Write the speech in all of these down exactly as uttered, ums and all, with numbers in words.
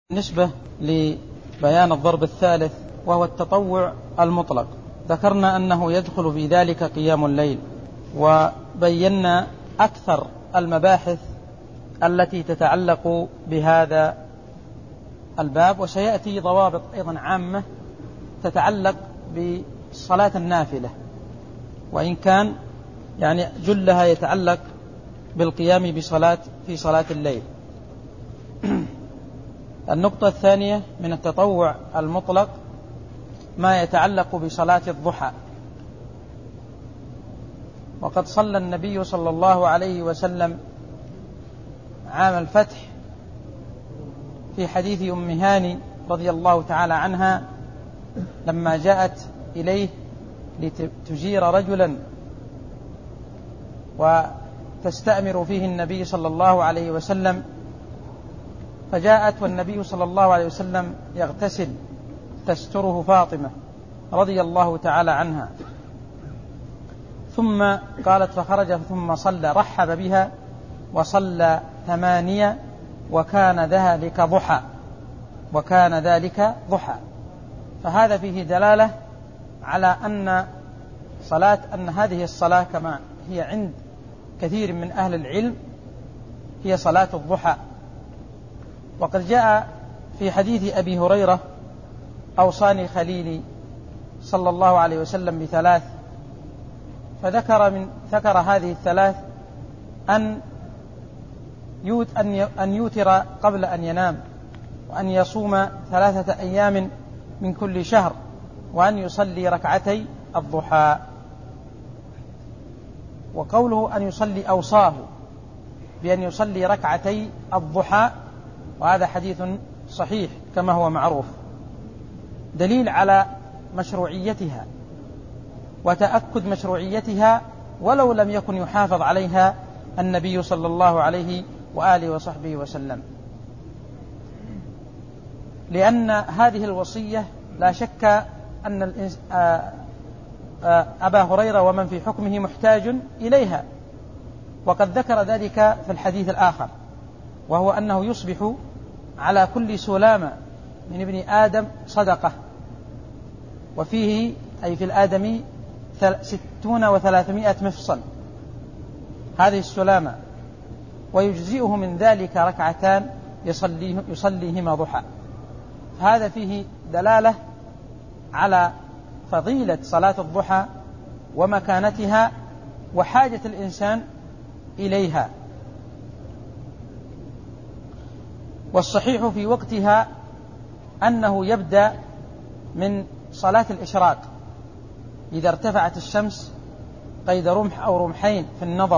بالنسبة لبيان الضرب الثالث وهو التطوع المطلق، ذكرنا أنه يدخل في ذلك قيام الليل، وبينا أكثر المباحث التي تتعلق بهذا الباب، وسيأتي ضوابط أيضا عامة تتعلق بصلاة النافلة، وإن كان يعني جلها يتعلق بالقيام بصلاة في صلاة الليل. النقطة الثانية من التطوع المطلق ما يتعلق بصلاة الضحى، وقد صلى النبي صلى الله عليه وسلم عام الفتح في حديث أم هاني رضي الله تعالى عنها لما جاءت إليه لتجير رجلا وتستأمر فيه النبي صلى الله عليه وسلم، فجاءت والنبي صلى الله عليه وسلم يغتسل تستره فاطمة رضي الله تعالى عنها، ثم قالت فخرج ثم صلى، رحب بها وصلى ثمانية وكان ذلك ضحى وكان ذلك ضحى فهذا فيه دلالة على أن صلاة أن هذه الصلاة كما هي عند كثير من أهل العلم هي صلاة الضحى. وقد جاء في حديث أبي هريرة أوصاني خليلي صلى الله عليه وسلم بثلاث، فذكر من ذكر هذه الثلاث أن يوت أن يوتر قبل أن ينام، وأن يصوم ثلاثة أيام من كل شهر، وأن يصلي ركعتي الضحى. وقوله أن يصلي أوصاه بأن يصلي ركعتي الضحى، وهذا حديث صحيح كما هو معروف، دليل على مشروعيتها وتأكد مشروعيتها ولو لم يكن يحافظ عليها النبي صلى الله عليه وآله وصحبه وسلم، لأن هذه الوصية لا شك أن أبا هريرة ومن في حكمه محتاج إليها، وقد ذكر ذلك في الحديث الآخر، وهو أنه يصبح على كل سلامة من ابن آدم صدقة، وفيه أي في الآدمي ستون وثلاثمائة مفصل هذه السلامة، ويجزئه من ذلك ركعتان يصليه يصليهما ضحى. هذا فيه دلالة على فضيلة صلاة الضحى ومكانتها وحاجة الإنسان إليها. والصحيح في وقتها أنه يبدأ من صلاة الإشراق إذا ارتفعت الشمس قيد رمح أو رمحين في النظر،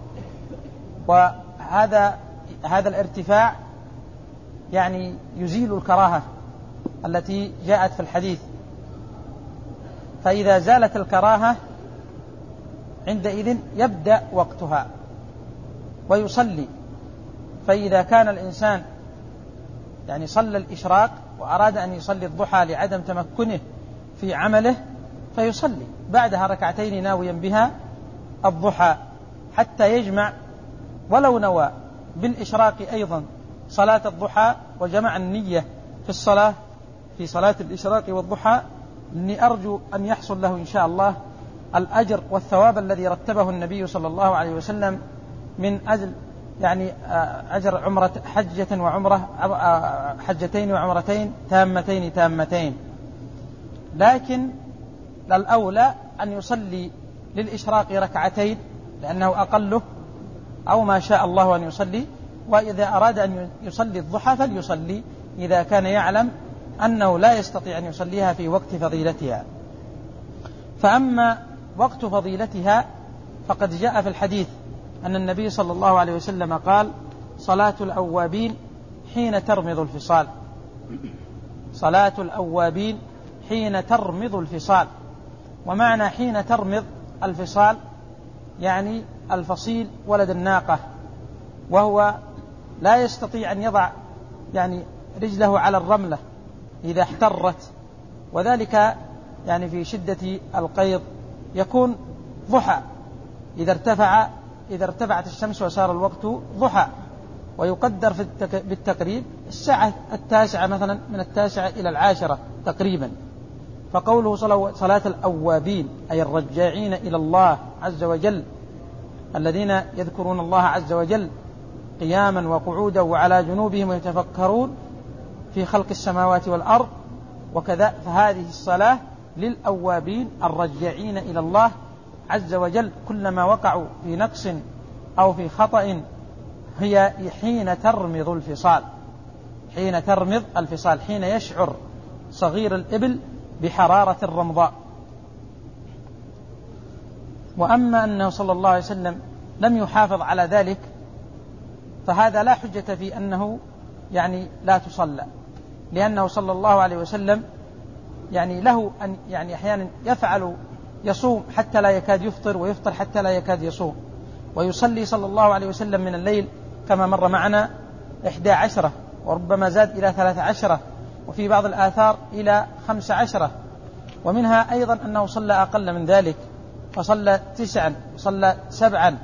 وهذا هذا الارتفاع يعني يزيل الكراهة التي جاءت في الحديث، فإذا زالت الكراهة عندئذ يبدأ وقتها ويصلي. فإذا كان الإنسان يعني صلى الإشراق وأراد أن يصلي الضحى لعدم تمكنه في عمله فيصلي بعدها ركعتين ناويا بها الضحى حتى يجمع، ولو نوى بالإشراق أيضا صلاة الضحى وجمع النية في الصلاة في صلاة الإشراق والضحى، لأني أرجو أن يحصل له إن شاء الله الأجر والثواب الذي رتبه النبي صلى الله عليه وسلم من أجل يعني أجر عمرة حجة وعمرة حجتين وعمرتين تامتين تامتين. لكن الأولى أن يصلي للإشراق ركعتين لأنه أقله أو ما شاء الله أن يصلي، وإذا أراد أن يصلي الضحى فليصلي إذا كان يعلم أنه لا يستطيع أن يصليها في وقت فضيلتها. فأما وقت فضيلتها فقد جاء في الحديث أن النبي صلى الله عليه وسلم قال: صلاة الأوابين حين ترمض الفصال، صلاة الأوابين حين ترمض الفصال. ومعنى حين ترمض الفصال يعني الفصيل ولد الناقة، وهو لا يستطيع أن يضع يعني رجله على الرملة إذا احترت، وذلك يعني في شدة القيض يكون ضحى إذا ارتفع إذا ارتفعت الشمس وصار الوقت ضحى. ويقدر في بالتقريب الساعة التاسعة مثلا، من التاسعة إلى العاشرة تقريبا. فقوله صلاة الأوابين أي الرجاعين إلى الله عز وجل، الذين يذكرون الله عز وجل قياما وقعودا وعلى جنوبهم ويتفكرون في خلق السماوات والأرض وكذا، فهذه الصلاة للأوابين الرجاعين إلى الله عز وجل كلما وقعوا في نقص أو في خطأ، هي حين ترمض الفصال، حين ترمض الفصال، حين يشعر صغير الإبل بحرارة الرمضاء. وأما أنه صلى الله عليه وسلم لم يحافظ على ذلك فهذا لا حجة في أنه يعني لا تصلى، لأنه صلى الله عليه وسلم يعني له أن يعني أحيانا يفعل يصوم حتى لا يكاد يفطر، ويفطر حتى لا يكاد يصوم، ويصلي صلى الله عليه وسلم من الليل كما مر معنا إحدى عشرة وربما زاد إلى ثلاث عشرة، وفي بعض الآثار إلى خمس عشرة، ومنها أيضا أنه صلى أقل من ذلك، فصلى تسعا وصلى سبعا،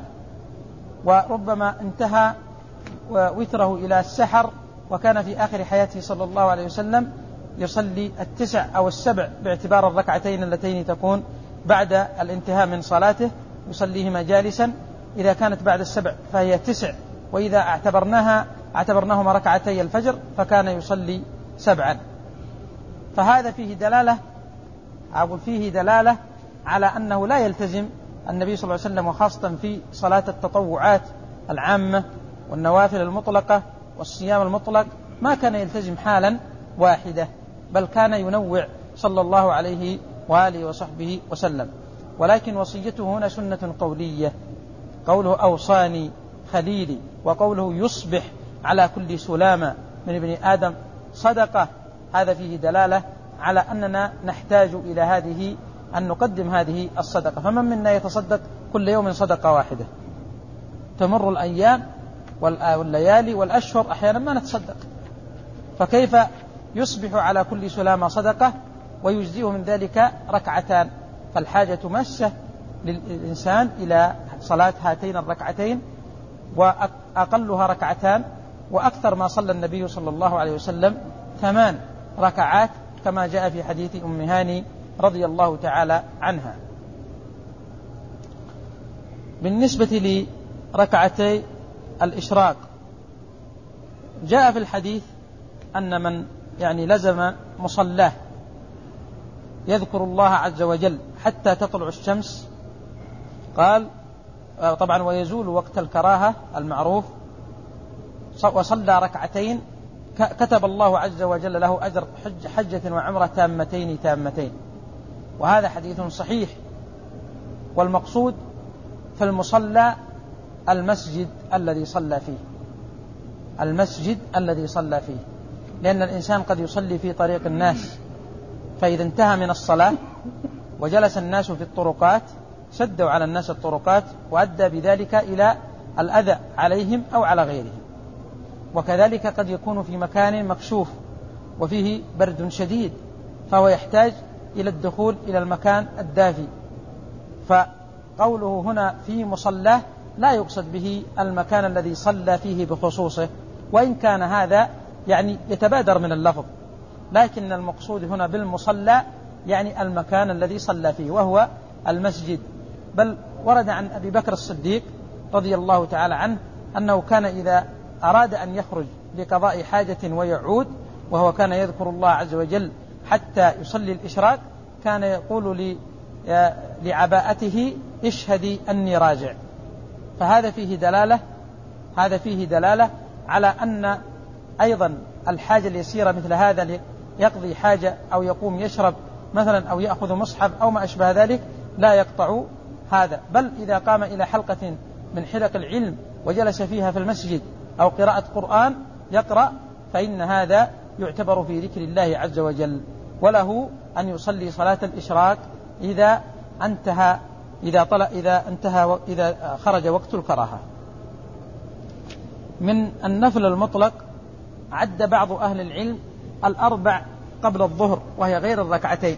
وربما انتهى ووتره إلى السحر، وكان في آخر حياته صلى الله عليه وسلم يصلي التسع أو السبع باعتبار الركعتين اللتين تكون بعد الانتهاء من صلاته يصليهما جالسا، إذا كانت بعد السبع فهي تسع، وإذا اعتبرناها اعتبرناهما ركعتي الفجر فكان يصلي سبعا. فهذا فيه دلالة أقول فيه دلالة على أنه لا يلتزم النبي صلى الله عليه وسلم، وخاصة في صلاة التطوعات العامة والنوافل المطلقة والصيام المطلق، ما كان يلتزم حالا واحدة، بل كان ينوع صلى الله عليه وآله وصحبه وسلم. ولكن وصيته هنا سنة قولية، قوله أوصاني خليلي، وقوله يصبح على كل سلامة من ابن آدم صدقة، هذا فيه دلالة على أننا نحتاج إلى هذه أن نقدم هذه الصدقة. فمن منا يتصدق كل يوم صدقة واحدة؟ تمر الأيام والليالي والأشهر أحيانا ما نتصدق، فكيف يصبح على كل سلامة صدقة ويجزئه من ذلك ركعتان؟ فالحاجة ماسة للإنسان إلى صلاة هاتين الركعتين، وأقلها ركعتان، وأكثر ما صلى النبي صلى الله عليه وسلم ثمان ركعات كما جاء في حديث أم هاني رضي الله تعالى عنها. بالنسبة لركعتي الإشراق جاء في الحديث أن من يعني لزم مصلاه يذكر الله عز وجل حتى تطلع الشمس، قال طبعا ويزول وقت الكراهة المعروف، وصلى ركعتين كتب الله عز وجل له أجر حج حجة وعمرة تامتين تامتين. وهذا حديث صحيح. والمقصود في المصلى المسجد الذي صلى فيه، المسجد الذي صلى فيه، لأن الإنسان قد يصلي في طريق الناس، فإذا انتهى من الصلاة وجلس الناس في الطرقات سدوا على الناس الطرقات، وأدى بذلك إلى الأذى عليهم أو على غيرهم. وكذلك قد يكون في مكان مكشوف وفيه برد شديد، فهو يحتاج إلى الدخول إلى المكان الدافي. فقوله هنا في مصلاه لا يقصد به المكان الذي صلى فيه بخصوصه، وإن كان هذا يعني يتبادر من اللفظ، لكن المقصود هنا بالمصلى يعني المكان الذي صلى فيه وهو المسجد. بل ورد عن أبي بكر الصديق رضي الله تعالى عنه أنه كان إذا أراد أن يخرج لقضاء حاجة ويعود، وهو كان يذكر الله عز وجل حتى يصلي الإشراق، كان يقول لعباءته اشهدي أني راجع. فهذا فيه دلالة هذا فيه دلالة على أن أيضا الحاجة اليسيرة مثل هذا يقضي حاجة أو يقوم يشرب مثلا أو يأخذ مصحف أو ما أشبه ذلك لا يقطع هذا. بل إذا قام إلى حلقة من حلق العلم وجلس فيها في المسجد أو قراءة قرآن يقرأ، فإن هذا يعتبر في ذكر الله عز وجل، وله أن يصلي صلاة الإشراق إذا انتهى إذا طلع إذا انتهى إذا خرج وقت الكراهة. من النفل المطلق عد بعض أهل العلم الأربع قبل الظهر، وهي غير الركعتين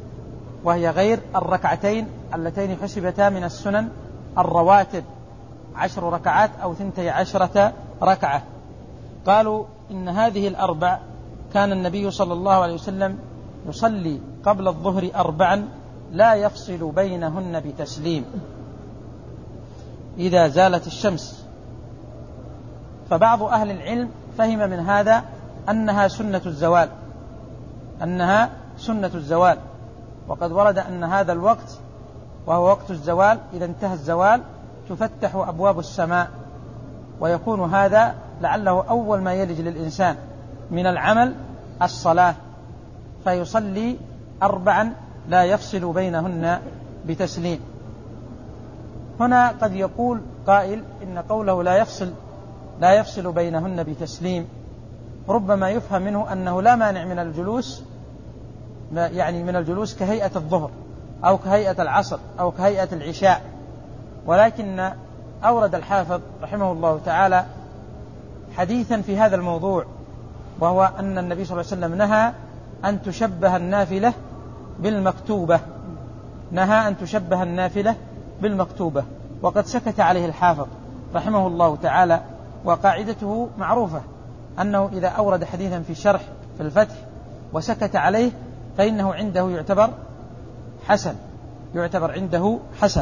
وهي غير الركعتين اللتين حسبتا من السنن الرواتب، عشر ركعات أو ثنتي عشرة ركعة. قالوا إن هذه الأربع كان النبي صلى الله عليه وسلم يصلي قبل الظهر أربعا لا يفصل بينهن بتسليم إذا زالت الشمس. فبعض أهل العلم فهم من هذا أنها سنة الزوال أنها سنة الزوال وقد ورد أن هذا الوقت وهو وقت الزوال إذا انتهى الزوال تفتح أبواب السماء، ويكون هذا لعله أول ما يلج للإنسان من العمل الصلاة، فيصلي أربعا لا يفصل بينهن بتسليم. هنا قد يقول قائل إن قوله لا يفصل لا يفصل بينهن بتسليم ربما يفهم منه أنه لا مانع من الجلوس، يعني من الجلوس كهيئة الظهر أو كهيئة العصر أو كهيئة العشاء، ولكن أورد الحافظ رحمه الله تعالى حديثا في هذا الموضوع، وهو أن النبي صلى الله عليه وسلم نهى أن تشبه النافلة بالمكتوبة نهى أن تشبه النافلة بالمكتوبة وقد سكت عليه الحافظ رحمه الله تعالى. وقاعدته معروفة أنه إذا أورد حديثا في الشرح في الفتح وسكت عليه فإنه عنده يعتبر حسن يعتبر عنده حسن.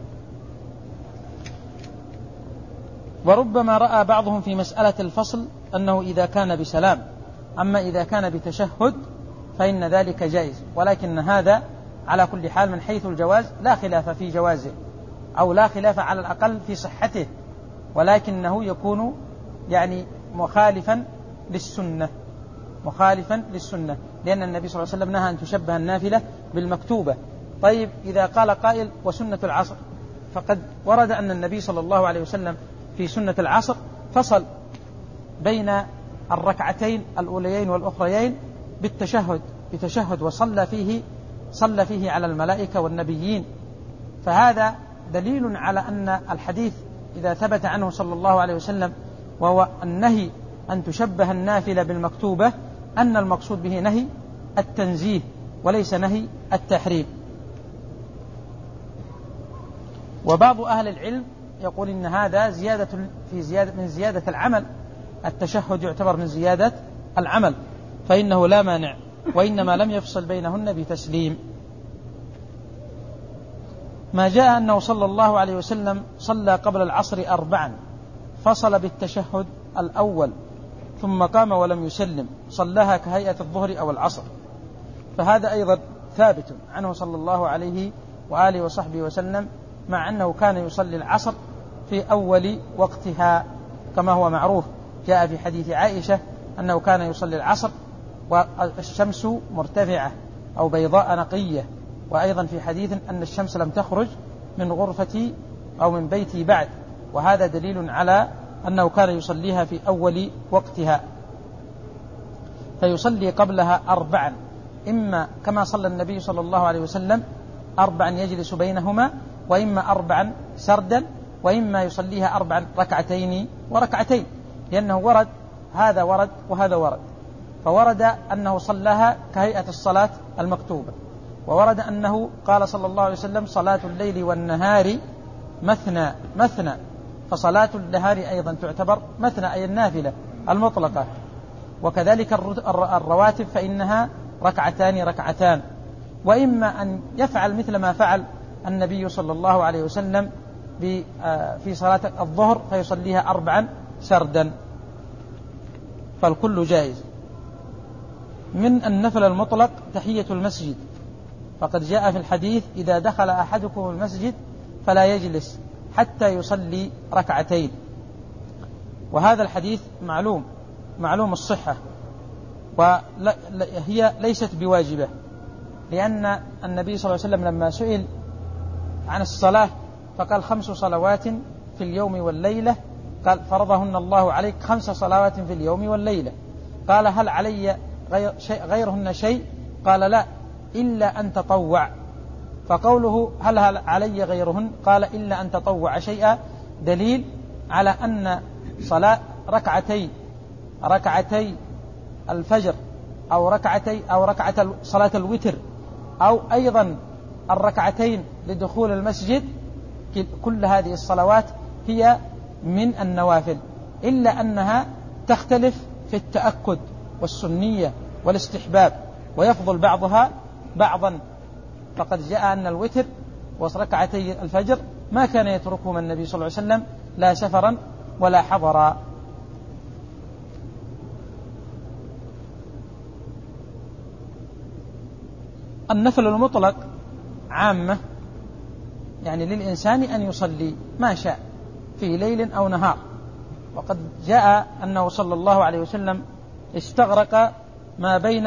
وربما رأى بعضهم في مسألة الفصل أنه إذا كان بسلام، أما إذا كان بتشهد فإن ذلك جائز، ولكن هذا على كل حال من حيث الجواز لا خلاف في جوازه أو لا خلاف على الأقل في صحته، ولكنه يكون يعني مخالفا للسنة مخالفا للسنة لأن النبي صلى الله عليه وسلم نهى أن تشبه النافلة بالمكتوبة. طيب إذا قال قائل وسنة العصر، فقد ورد أن النبي صلى الله عليه وسلم في سنة العصر فصل بين الركعتين الأوليين والأخريين بالتشهد بتشهد وصلى فيه صلى فيه على الملائكة والنبيين، فهذا دليل على أن الحديث إذا ثبت عنه صلى الله عليه وسلم وهو النهي أن تشبه النافلة بالمكتوبة أن المقصود به نهي التنزيه وليس نهي التحريم. وبعض أهل العلم يقول إن هذا زيادة في زيادة من زيادة العمل، التشهد يعتبر من زيادة العمل فإنه لا مانع، وإنما لم يفصل بينهن بتسليم. ما جاء أنه صلى الله عليه وسلم صلى قبل العصر أربعا فصل بالتشهد الأول ثم قام ولم يسلم صلىها كهيئة الظهر أو العصر، فهذا أيضا ثابت عنه صلى الله عليه وآله وصحبه وسلم، مع أنه كان يصلي العصر في أول وقتها كما هو معروف. جاء في حديث عائشة أنه كان يصلي العصر والشمس مرتفعة أو بيضاء نقية، وأيضا في حديث أن الشمس لم تخرج من غرفتي أو من بيتي بعد، وهذا دليل على أنه كان يصليها في أول وقتها. فيصلي قبلها أربعا، إما كما صلى النبي صلى الله عليه وسلم أربعا يجلس بينهما، وإما أربعا سردا، وإما يصليها أربعا ركعتين وركعتين، لأنه ورد هذا ورد وهذا ورد. فورد أنه صلاها كهيئة الصلاة المكتوبة، وورد أنه قال صلى الله عليه وسلم صلاة الليل والنهار مثنى مثنى، فصلاة النهار أيضا تعتبر مثنى أي النافلة المطلقة، وكذلك الرواتب فإنها ركعتان ركعتان. وإما أن يفعل مثل ما فعل النبي صلى الله عليه وسلم في صلاة الظهر فيصليها أربعا سردا، فالكل جائز. من النفل المطلق تحية المسجد، فقد جاء في الحديث إذا دخل أحدكم المسجد فلا يجلس حتى يصلي ركعتين، وهذا الحديث معلوم معلوم الصحة، وهي ليست بواجبة، لأن النبي صلى الله عليه وسلم لما سئل عن الصلاة فقال خمس صلوات في اليوم والليلة، قال فرضهن الله عليك خمس صلوات في اليوم والليلة، قال هل علي غير شيء غيرهن شيء؟ قال لا إلا أن تطوع، فقوله هل علي غيرهن قال إلا أن تطوع شيئا دليل على أن صلاة ركعتي ركعتي الفجر أو ركعتي أو ركعة صلاة الوتر أو أيضا الركعتين لدخول المسجد، كل هذه الصلوات هي من النوافل، إلا أنها تختلف في التأكد والسنية والاستحباب، ويفضل بعضها بعضا. فقد جاء أن الوتر وركعتي الفجر ما كان يتركهما النبي صلى الله عليه وسلم لا سفرا ولا حضرا. النفل المطلق عامة، يعني للإنسان أن يصلي ما شاء في ليل أو نهار. وقد جاء أنه صلى الله عليه وسلم استغرق ما بين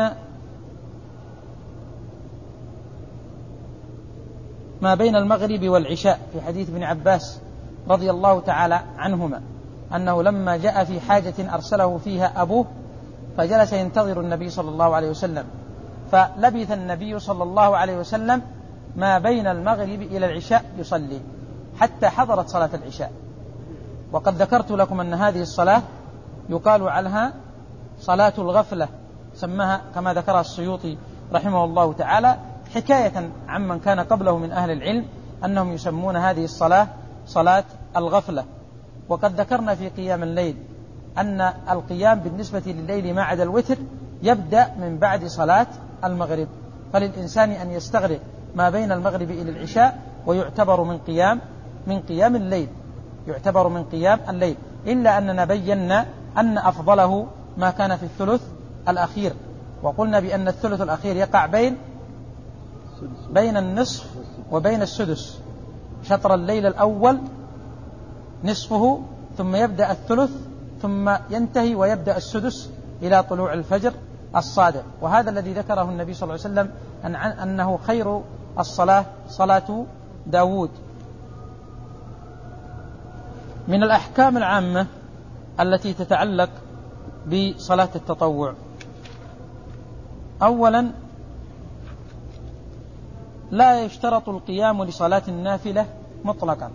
ما بين المغرب والعشاء في حديث ابن عباس رضي الله تعالى عنهما، أنه لما جاء في حاجة أرسله فيها أبوه فجلس ينتظر النبي صلى الله عليه وسلم، فلبث النبي صلى الله عليه وسلم ما بين المغرب إلى العشاء يصلي حتى حضرت صلاة العشاء. وقد ذكرت لكم أن هذه الصلاة يقال عنها صلاة الغفلة، سماها كما ذكرها السيوطي رحمه الله تعالى حكاية عمن كان قبله من أهل العلم أنهم يسمون هذه الصلاة صلاة الغفلة. وقد ذكرنا في قيام الليل أن القيام بالنسبة لليل ما عدا الوتر يبدأ من بعد صلاة المغرب، فللإنسان أن يستغرق ما بين المغرب إلى العشاء ويعتبر من قيام من قيام الليل يعتبر من قيام الليل إلا أننا بينا أن أفضله ما كان في الثلث الأخير، وقلنا بأن الثلث الأخير يقع بين بين النصف وبين السدس. شطر الليل الأول نصفه، ثم يبدأ الثلث، ثم ينتهي ويبدأ السدس إلى طلوع الفجر الصادق. وهذا الذي ذكره النبي صلى الله عليه وسلم أن أنه خير الصلاة صلاة داود. من الأحكام العامة التي تتعلق بصلاة التطوع: أولا، لا يشترط القيام لصلاة النافلة مطلقا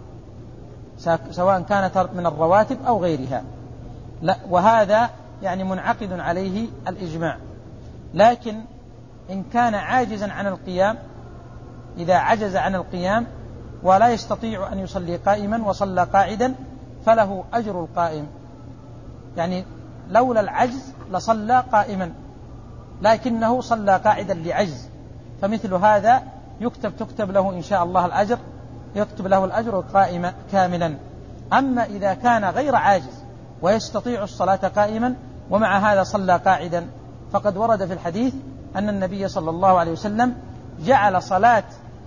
سواء كانت من الرواتب أو غيرها، لا، وهذا يعني منعقد عليه الإجماع. لكن إن كان عاجزا عن القيام، إذا عجز عن القيام ولا يستطيع أن يصلي قائما وصلى قاعدا فله أجر القائم، يعني لولا العجز لصلى قائما لكنه صلى قاعدا لعجز، فمثل هذا يكتب تكتب له إن شاء الله الأجر يكتب له الأجر قائما كاملا. أما إذا كان غير عاجز ويستطيع الصلاة قائما ومع هذا صلى قاعدا، فقد ورد في الحديث أن النبي صلى الله عليه وسلم جعل صلاة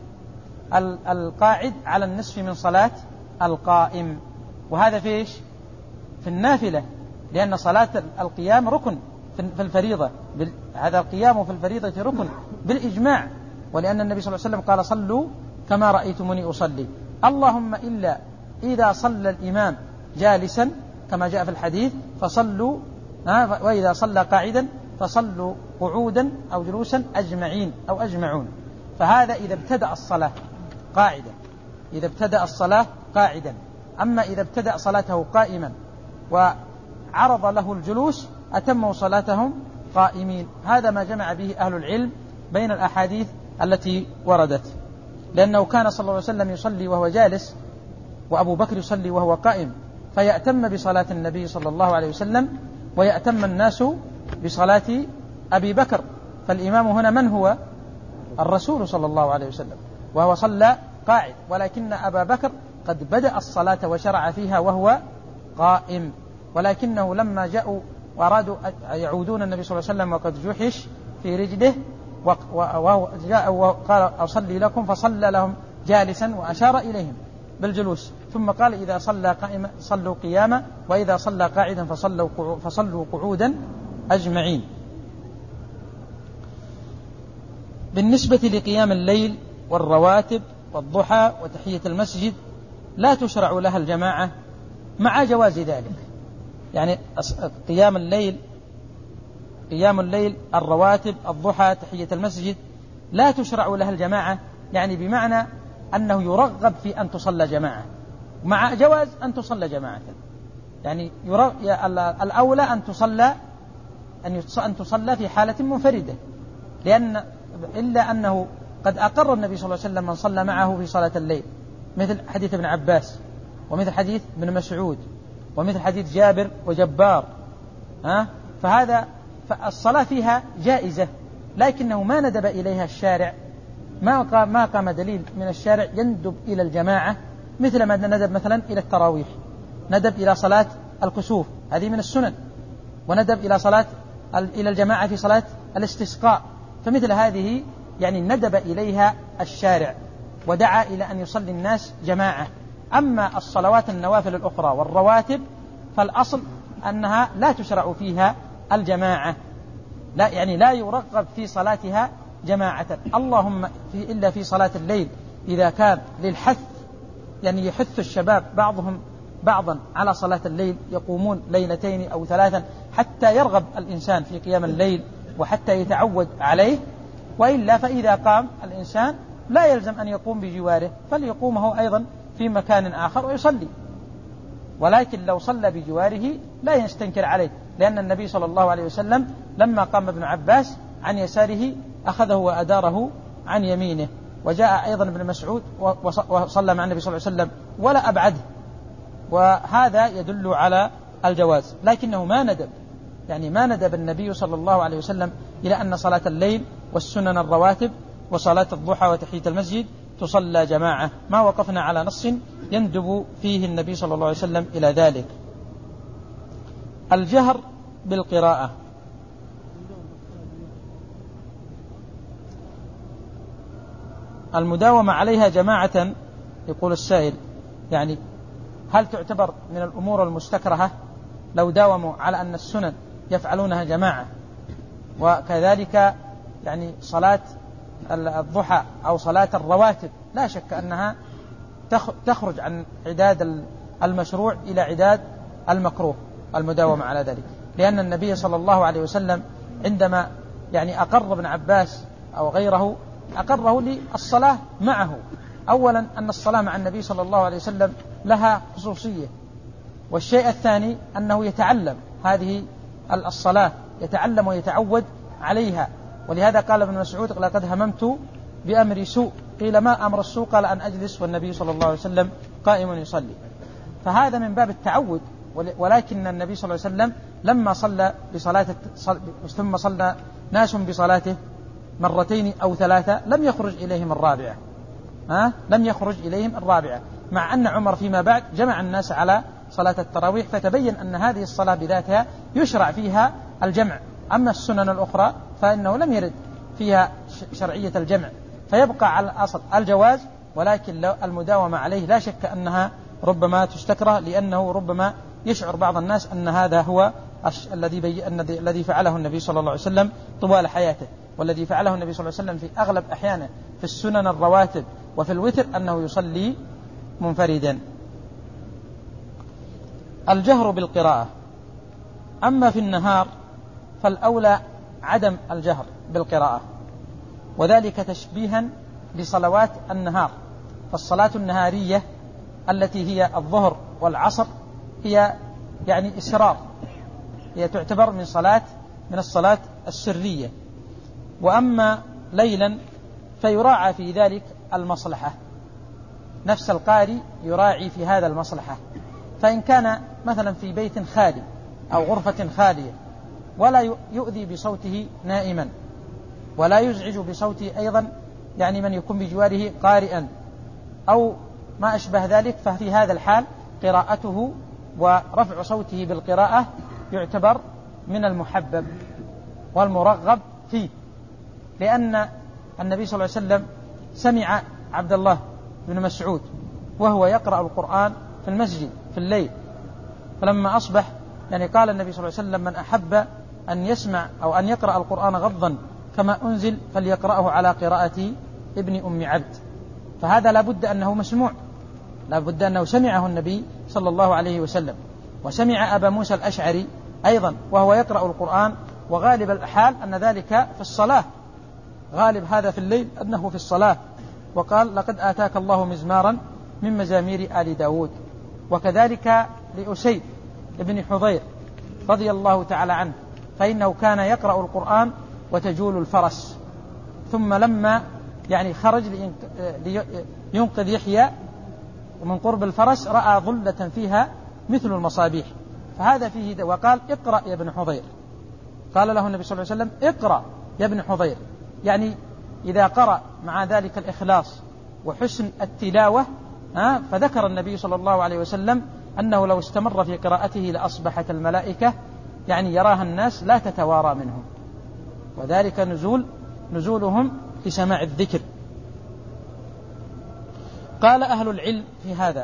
القاعد على النصف من صلاة القائم، وهذا في إيش؟ في النافلة، لأن صلاة القيام ركن في الفريضة، هذا القيام في الفريضة ركن بالإجماع، ولأن النبي صلى الله عليه وسلم قال: صلوا كما رأيتموني أصلي، اللهم إلا إذا صلى الإمام جالسا كما جاء في الحديث فصلوا، وإذا صلى قاعدا فصلوا قعودا أو جلوسا أجمعين أو أجمعون. فهذا إذا ابتدأ الصلاة قاعدا إذا ابتدأ الصلاة قاعدا أما إذا ابتدأ صلاته قائما وعرض له الجلوس أتموا صلاتهم قائمين. هذا ما جمع به أهل العلم بين الأحاديث التي وردت، لأنه كان صلى الله عليه وسلم يصلي وهو جالس وأبو بكر يصلي وهو قائم، فيأتم بصلاة النبي صلى الله عليه وسلم ويأتم الناس بصلاة أبي بكر، فالإمام هنا من هو؟ الرسول صلى الله عليه وسلم، وهو صلى قاعد، ولكن أبا بكر قد بدأ الصلاة وشرع فيها وهو قائم، ولكنه لما جاءوا وأرادوا يعودون النبي صلى الله عليه وسلم وقد جحش في رجله وهو جاء وقال: أصلي لكم، فصلى لهم جالسا وأشار إليهم بالجلوس، ثم قال: إذا صلى قائما صلوا قياما، وإذا صلى قاعدا فصلوا فصلوا قعودا أجمعين. بالنسبة لقيام الليل والرواتب والضحى وتحية المسجد لا تشرع لها الجماعة مع جواز ذلك، يعني قيام الليل قيام الليل الرواتب الضحى تحية المسجد لا تشرع لها الجماعة، يعني بمعنى أنه يرغب في أن تصلى جماعة مع جواز أن تصلى جماعة، يعني الأولى أن تصلى أن تصلى في حالة منفردة، لأن إلا أنه قد أقر النبي صلى الله عليه وسلم من صلى معه في صلاة الليل، مثل حديث ابن عباس ومثل حديث ابن مسعود ومثل حديث جابر وجبار، ها؟ فهذا فالصلاة فيها جائزة، لكنه ما ندب إليها الشارع، ما قام, ما قام دليل من الشارع يندب إلى الجماعة، مثل ما ندب مثلا إلى التراويح، ندب إلى صلاة الكسوف هذه من السنن، وندب إلى صلاة إلى الجماعة في صلاة الاستسقاء، فمثل هذه يعني ندب إليها الشارع ودعا إلى أن يصلي الناس جماعة. أما الصلوات النوافل الأخرى والرواتب فالأصل أنها لا تشرع فيها الجماعة، لا يعني لا يرغب في صلاتها جماعة، اللهم في إلا في صلاة الليل إذا كان للحث، يعني يحث الشباب بعضهم بعضا على صلاة الليل، يقومون ليلتين أو ثلاثا حتى يرغب الإنسان في قيام الليل وحتى يتعود عليه، وإلا فإذا قام الإنسان لا يلزم أن يقوم بجواره، فليقوم هو أيضا في مكان آخر ويصلي، ولكن لو صلى بجواره لا يستنكر عليه، لأن النبي صلى الله عليه وسلم لما قام ابن عباس عن يساره أخذه وأداره عن يمينه، وجاء أيضا ابن مسعود وصلى مع النبي صلى الله عليه وسلم ولا أبعده، وهذا يدل على الجواز، لكنه ما ندب، يعني ما ندب النبي صلى الله عليه وسلم إلى أن صلاة الليل والسنن الرواتب وصلاة الضحى وتحية المسجد تصلى جماعة، ما وقفنا على نص يندب فيه النبي صلى الله عليه وسلم إلى ذلك. الجهر بالقراءة، المداومة عليها جماعة، يقول السائل يعني هل تعتبر من الأمور المستكرهة لو داوموا على أن السنن يفعلونها جماعة، وكذلك يعني صلاة الضحى أو صلاة الرواتب لا شك أنها تخرج عن عداد المشروع إلى عداد المكروه المداومة على ذلك، لأن النبي صلى الله عليه وسلم عندما يعني أقر ابن عباس أو غيره أقره للصلاة معه، أولا أن الصلاة مع النبي صلى الله عليه وسلم لها خصوصية، والشيء الثاني أنه يتعلم هذه الصلاة، يتعلم ويتعود عليها، ولهذا قال ابن مسعود لقد هممت بأمر سوء، قيل ما أمر السوء؟ قال أن أجلس والنبي صلى الله عليه وسلم قائم يصلي، فهذا من باب التعود، ولكن النبي صلى الله عليه وسلم لما صلى بصلاة ثم صلى ناس بصلاته مرتين أو ثلاثة لم يخرج إليهم الرابعة، ها؟ لم يخرج إليهم الرابعة، مع أن عمر فيما بعد جمع الناس على صلاة التراويح، فتبين أن هذه الصلاة بذاتها يشرع فيها الجمع، أما السنن الأخرى فإنه لم يرد فيها شرعية الجمع، فيبقى على الأصل الجواز، ولكن المداومة عليه لا شك أنها ربما تستكره، لأنه ربما يشعر بعض الناس أن هذا هو الذي بي... الذي فعله النبي صلى الله عليه وسلم طوال حياته، والذي فعله النبي صلى الله عليه وسلم في أغلب أحيانه في السنن الرواتب وفي الوتر أنه يصلي منفردا. الجهر بالقراءة، أما في النهار فالأولى عدم الجهر بالقراءة، وذلك تشبيها بصلوات النهار، فالصلاة النهارية التي هي الظهر والعصر هي يعني إسرار، هي تعتبر من صلاة من الصلاة السرية، وأما ليلا فيراعى في ذلك المصلحة، نفس القارئ يراعي في هذا المصلحة، فإن كان مثلا في بيت خالي أو غرفة خالية ولا يؤذي بصوته نائما ولا يزعج بصوته أيضا يعني من يكون بجواره قارئا أو ما أشبه ذلك، ففي هذا الحال قراءته ورفع صوته بالقراءة يعتبر من المحبب والمرغب فيه، لأن النبي صلى الله عليه وسلم سمع عبد الله بن مسعود وهو يقرأ القرآن في المسجد في الليل، فلما أصبح يعني قال النبي صلى الله عليه وسلم من أحب أن يسمع أو أن يقرأ القرآن غضا كما أنزل فليقرأه على قراءة ابن أم عبد، فهذا لابد أنه مسموع، لابد أنه سمعه النبي صلى الله عليه وسلم، وسمع أبا موسى الأشعري أيضا وهو يقرأ القرآن، وغالب الحال أن ذلك في الصلاة، غالب هذا في الليل أنه في الصلاة، وقال لقد آتاك الله مزمارا من مزامير آل داود. وكذلك لأسيد ابن حضير رضي الله تعالى عنه، فإنه كان يقرأ القرآن وتجول الفرس، ثم لما يعني خرج لينقذ يحيى ومن قرب الفرس رأى ظلة فيها مثل المصابيح، فهذا فيه. وقال اقرأ يا ابن حضير، قال له النبي صلى الله عليه وسلم اقرأ يا ابن حضير، يعني إذا قرأ مع ذلك الإخلاص وحسن التلاوة، فذكر النبي صلى الله عليه وسلم أنه لو استمر في قراءته لأصبحت الملائكة يعني يراها الناس لا تتوارى منهم، وذلك نزول نزولهم في سماع الذكر. قال أهل العلم في هذا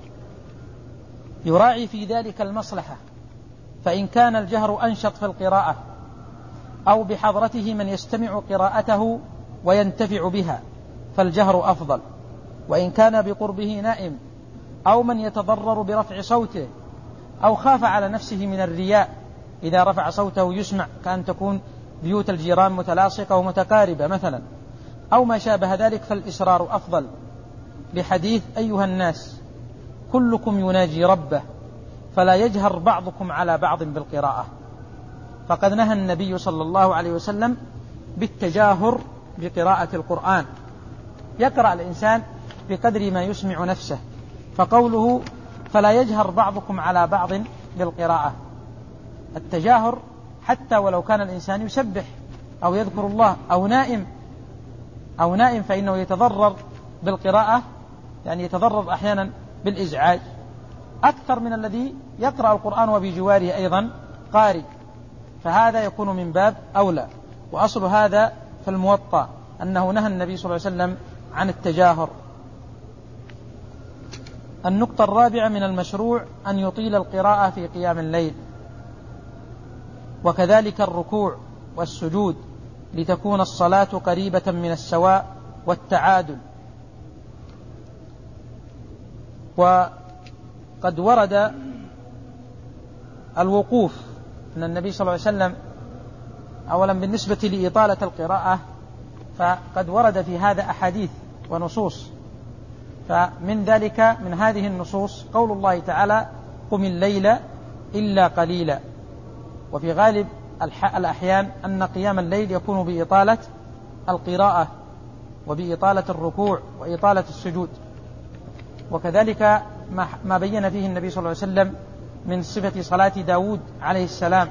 يراعي في ذلك المصلحة، فإن كان الجهر أنشط في القراءة أو بحضرته من يستمع قراءته وينتفع بها فالجهر أفضل، وإن كان بقربه نائم أو من يتضرر برفع صوته أو خاف على نفسه من الرياء إذا رفع صوته يسمع، كأن تكون بيوت الجيران متلاصقة ومتقاربة مثلا أو ما شابه ذلك، فالإسرار أفضل، لحديث أيها الناس كلكم يناجي ربه فلا يجهر بعضكم على بعض بالقراءة، فقد نهى النبي صلى الله عليه وسلم بالتجاهر بقراءة القرآن، يقرأ الإنسان بقدر ما يسمع نفسه، فقوله فلا يجهر بعضكم على بعض بالقراءة، التجاهر حتى ولو كان الإنسان يسبح أو يذكر الله أو نائم أو نائم فإنه يتضرر بالقراءة، يعني يتضرر أحيانا بالإزعاج أكثر من الذي يقرأ القرآن وبجواره أيضا قارئ، فهذا يكون من باب أولى. وأصل هذا في الموطأ أنه نهى النبي صلى الله عليه وسلم عن التجاهر. النقطة الرابعة من المشروع أن يطيل القراءة في قيام الليل، وكذلك الركوع والسجود، لتكون الصلاة قريبة من السواء والتعادل. وقد ورد الوقوف أن النبي صلى الله عليه وسلم أولا بالنسبة لإطالة القراءة فقد ورد في هذا أحاديث ونصوص، فمن ذلك من هذه النصوص قول الله تعالى قم الليل إلا قليلا، وفي غالب الأحيان أن قيام الليل يكون بإطالة القراءة وبإطالة الركوع وإطالة السجود، وكذلك ما بين فيه النبي صلى الله عليه وسلم من صفة صلاة داود عليه السلام.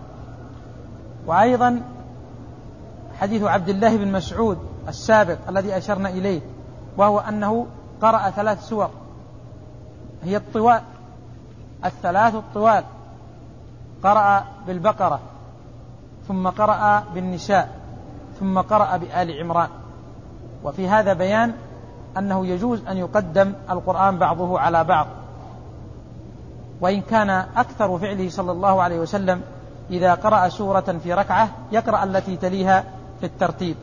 وأيضا حديث عبد الله بن مسعود السابق الذي أشرنا إليه، وهو أنه قرأ ثلاث سور هي الطوال الثلاث الطوال، قرأ بالبقرة ثم قرأ بالنساء ثم قرأ بآل عمران. وفي هذا بيان أنه يجوز أن يقدم القرآن بعضه على بعض، وإن كان أكثر فعله صلى الله عليه وسلم إذا قرأ سورة في ركعة يقرأ التي تليها في الترتيب.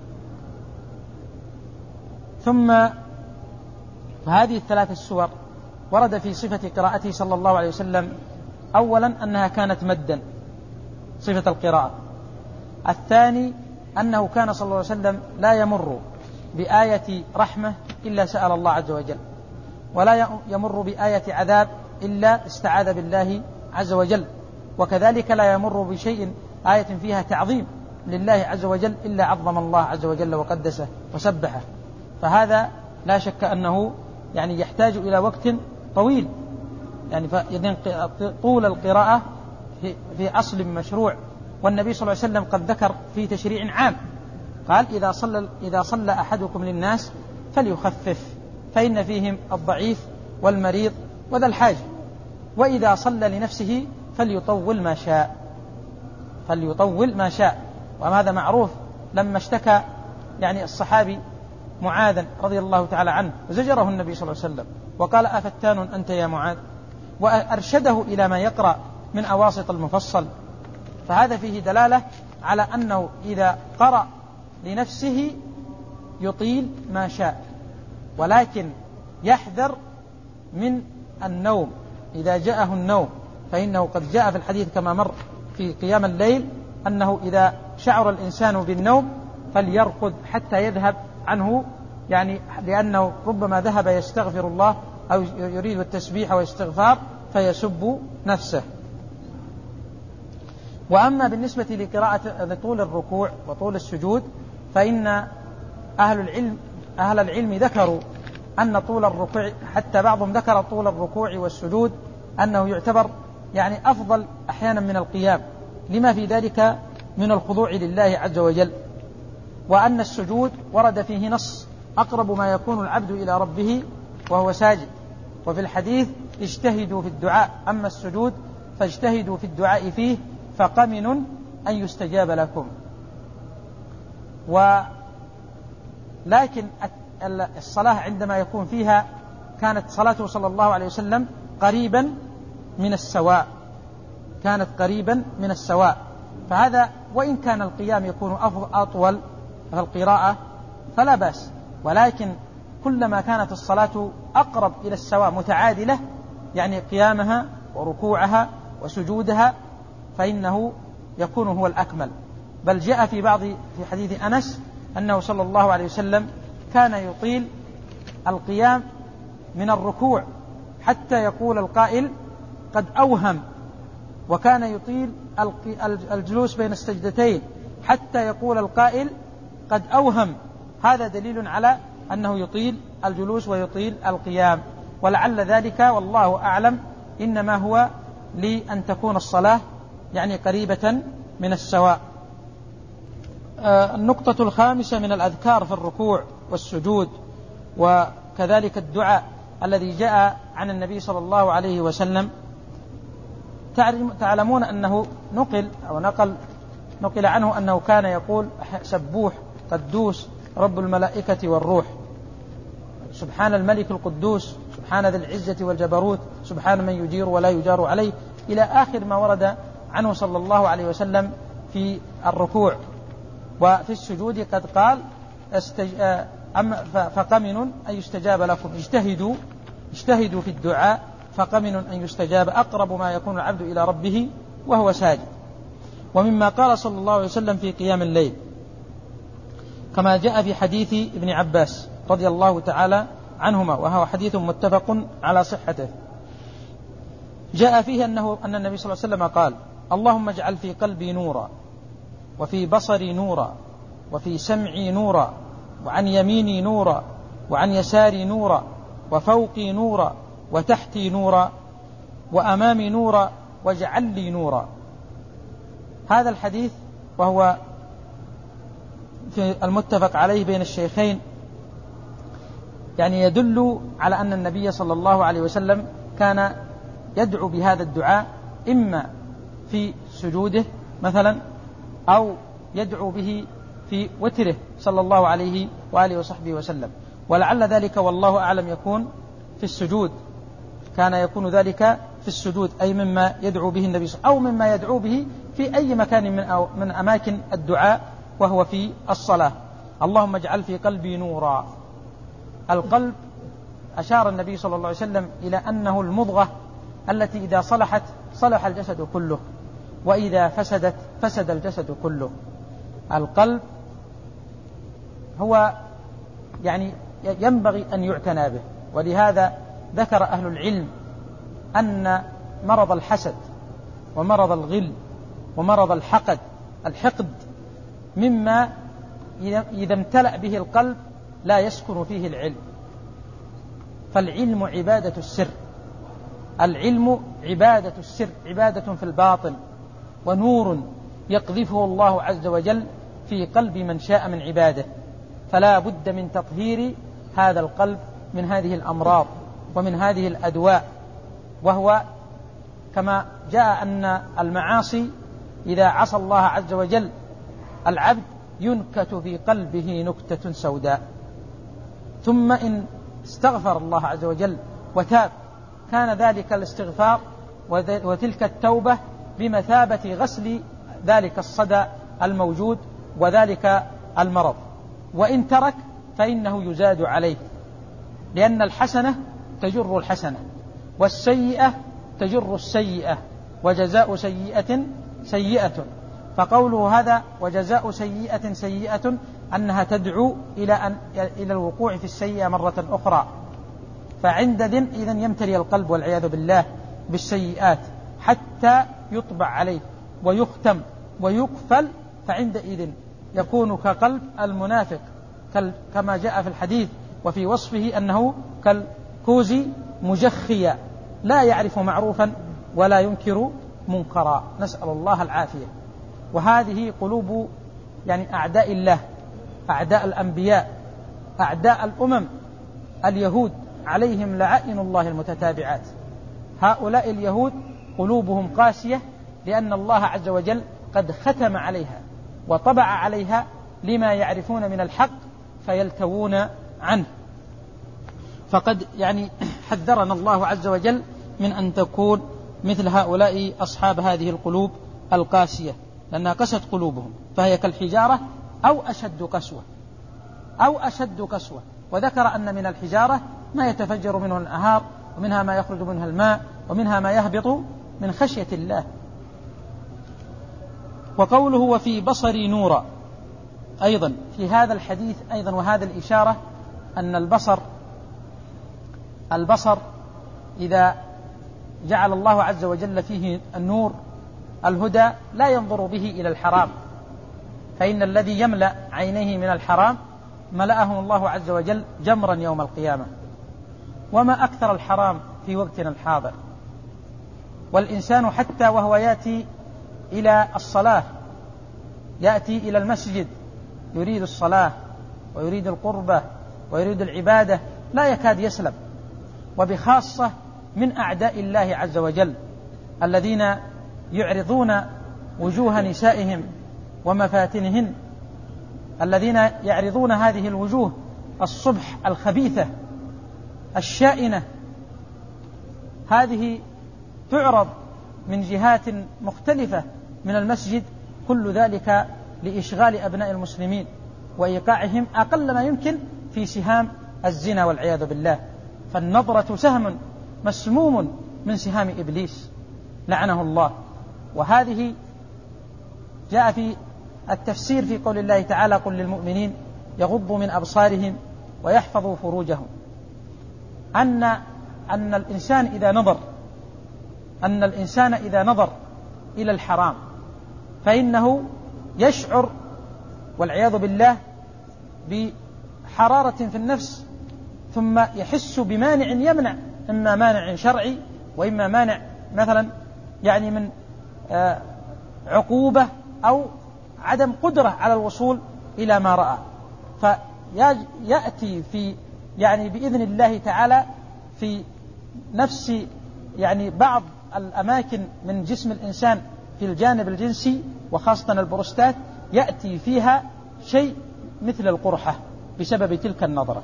ثم فهذه الثلاث السور ورد في صفة قراءته صلى الله عليه وسلم أولا أنها كانت مدا صفة القراءة، الثاني أنه كان صلى الله عليه وسلم لا يمر بآية رحمة إلا سأل الله عز وجل، ولا يمر بآية عذاب إلا استعاذ بالله عز وجل، وكذلك لا يمر بشيء آية فيها تعظيم لله عز وجل إلا عظم الله عز وجل وقدسه وسبحه. فهذا لا شك أنه يعني يحتاج إلى وقت طويل، يعني طول القراءة في أصل مشروع. والنبي صلى الله عليه وسلم قد ذكر في تشريع عام قال إذا صلى, إذا صلى أحدكم للناس فليخفف فإن فيهم الضعيف والمريض وذا الحاجة، وإذا صلى لنفسه فليطول ما شاء فليطول ما شاء. وهذا معروف لما اشتكى يعني الصحابي معاذ رضي الله تعالى عنه وزجره النبي صلى الله عليه وسلم وقال أفتان أنت يا معاذ، وأرشده إلى ما يقرأ من أواسط المفصل. فهذا فيه دلالة على أنه إذا قرأ لنفسه يطيل ما شاء، ولكن يحذر من النوم إذا جاءه النوم، فإنه قد جاء في الحديث كما مر في قيام الليل أنه إذا شعر الإنسان بالنوم فليرقد حتى يذهب عنه، يعني لأنه ربما ذهب يستغفر الله أو يريد التسبيح والاستغفار فيسب نفسه. وأما بالنسبة لقراءة طول الركوع وطول السجود فإن أهل العلم أهل العلم ذكروا أن طول الركوع، حتى بعضهم ذكر طول الركوع والسجود أنه يعتبر يعني أفضل أحيانا من القيام، لما في ذلك من الخضوع لله عز وجل، وأن السجود ورد فيه نص أقرب ما يكون العبد إلى ربه وهو ساجد، وفي الحديث اجتهدوا في الدعاء، أما السجود فاجتهدوا في الدعاء فيه فقمن أن يستجاب لكم. ولكن الصلاة عندما يكون فيها، كانت صلاته صلى الله عليه وسلم قريبا من السواء، كانت قريبا من السواء، فهذا وإن كان القيام يكون أطول في القراءة فلا بأس، ولكن كلما كانت الصلاة أقرب إلى السواء متعادلة، يعني قيامها وركوعها وسجودها، فإنه يكون هو الأكمل. بل جاء في بعض في حديث أنس أنه صلى الله عليه وسلم كان يطيل القيام من الركوع حتى يقول القائل قد أوهم، وكان يطيل الجلوس بين السجدتين حتى يقول القائل قد أوهم. هذا دليل على أنه يطيل الجلوس ويطيل القيام، ولعل ذلك والله أعلم إنما هو لأن تكون الصلاة يعني قريبة من السواء. آه النقطة الخامسة من الأذكار في الركوع والسجود، وكذلك الدعاء الذي جاء عن النبي صلى الله عليه وسلم. تعلمون أنه نقل أو نقل نقل عنه أنه كان يقول سبوح قدوس رب الملائكة والروح، سبحان الملك القدوس، سبحان ذي العزة والجبروت، سبحان من يجير ولا يجار عليه، إلى آخر ما ورد عنه صلى الله عليه وسلم في الركوع. وفي السجود قد قال استج... فقمن أن يستجاب لكم، اجتهدوا اجتهدوا في الدعاء فقمن أن يستجاب، أقرب ما يكون العبد إلى ربه وهو ساجد. ومما قال صلى الله عليه وسلم في قيام الليل كما جاء في حديث ابن عباس رضي الله تعالى عنهما، وهو حديث متفق على صحته، جاء فيه أنه أن النبي صلى الله عليه وسلم قال اللهم اجعل في قلبي نورا، وفي بصري نورا، وفي سمعي نورا، وعن يميني نورا، وعن يساري نورا، وفوقي نورا، وتحتي نورا، وأمامي نورا، واجعل لي نورا. هذا الحديث وهو في المتفق عليه بين الشيخين يعني يدل على أن النبي صلى الله عليه وسلم كان يدعو بهذا الدعاء إما في سجوده مثلا، أو يدعو به في وتره صلى الله عليه وآله وصحبه وسلم، ولعل ذلك والله أعلم يكون في السجود، كان يكون ذلك في السجود، أي مما يدعو به النبي صلى الله عليه وسلم، أو مما يدعو به في أي مكان من, أو من أماكن الدعاء وهو في الصلاة. اللهم اجعل في قلبي نورا. القلب أشار النبي صلى الله عليه وسلم إلى أنه المضغة التي إذا صلحت صلح الجسد كله، وإذا فسدت فسد الجسد كله. القلب هو يعني ينبغي أن يعتنى به، ولهذا ذكر أهل العلم أن مرض الحسد ومرض الغل ومرض الحقد الحقد مما إذا امتلأ به القلب لا يسكن فيه العلم. فالعلم عبادة السر، العلم عبادة السر، عبادة في الباطن، ونور يقذفه الله عز وجل في قلب من شاء من عباده. فلا بد من تطهير هذا القلب من هذه الأمراض ومن هذه الأدواء. وهو كما جاء أن المعاصي إذا عصى الله عز وجل العبد ينكت في قلبه نكتة سوداء، ثم إن استغفر الله عز وجل وتاب كان ذلك الاستغفار وتلك التوبة بمثابة غسل ذلك الصدى الموجود وذلك المرض. وإن ترك فإنه يزاد عليه، لأن الحسنة تجر الحسنة، والسيئة تجر السيئة، وجزاء سيئة سيئة. فقوله هذا وجزاء سيئة سيئة أنها تدعو إلى أن إلى الوقوع في السيئة مرة أخرى. فعندئذ إذن يمتلي القلب والعياذ بالله بالسيئات حتى يطبع عليه ويختم ويقفل، فعندئذ يكون كقلب المنافق كما جاء في الحديث وفي وصفه أنه كالكوز مجخيا لا يعرف معروفا ولا ينكر منكرا، نسأل الله العافية. وهذه قلوب يعني أعداء الله، أعداء الأنبياء، أعداء الأمم، اليهود عليهم لعائن الله المتتابعات. هؤلاء اليهود قلوبهم قاسية لأن الله عز وجل قد ختم عليها وطبع عليها لما يعرفون من الحق فيلتوون عنه. فقد يعني حذرنا الله عز وجل من أن تكون مثل هؤلاء أصحاب هذه القلوب القاسية، لأنها قست قلوبهم فهي كالحجارة أو أشد قسوة أو أشد قسوة. وذكر أن من الحجارة ما يتفجر منه الأنهار، ومنها ما يخرج منها الماء، ومنها ما يهبط من خشية الله. وقوله وفي بصري نورا، أيضا في هذا الحديث أيضا وهذا الإشارة أن البصر البصر إذا جعل الله عز وجل فيه النور الهدى لا ينظر به إلى الحرام، فإن الذي يملأ عينيه من الحرام ملأه الله عز وجل جمرا يوم القيامة. وما أكثر الحرام في وقتنا الحاضر، والإنسان حتى وهو يأتي إلى الصلاة، يأتي إلى المسجد يريد الصلاة ويريد القربة ويريد العبادة لا يكاد يسلم، وبخاصة من أعداء الله عز وجل الذين يعرضون وجوه نسائهم ومفاتنهن، الذين يعرضون هذه الوجوه الصبح الخبيثة الشائنة، هذه تعرض من جهات مختلفة من المسجد، كل ذلك لإشغال أبناء المسلمين وإيقاعهم أقل ما يمكن في سهام الزنا والعياذ بالله. فالنظرة سهم مسموم من سهام إبليس لعنه الله. وهذه جاء في التفسير في قول الله تعالى قل للمؤمنين يغضوا من أبصارهم ويحفظوا فروجهم، أن أن الإنسان إذا نظر أن الإنسان إذا نظر إلى الحرام فإنه يشعر والعياذ بالله بحرارة في النفس، ثم يحس بمانع يمنع، إما مانع شرعي وإما مانع مثلا يعني من عقوبة أو عدم قدرة على الوصول إلى ما رأى. فيأتي في يعني بإذن الله تعالى في نفس يعني بعض الأماكن من جسم الإنسان في الجانب الجنسي وخاصة البروستات يأتي فيها شيء مثل القرحة بسبب تلك النظرة.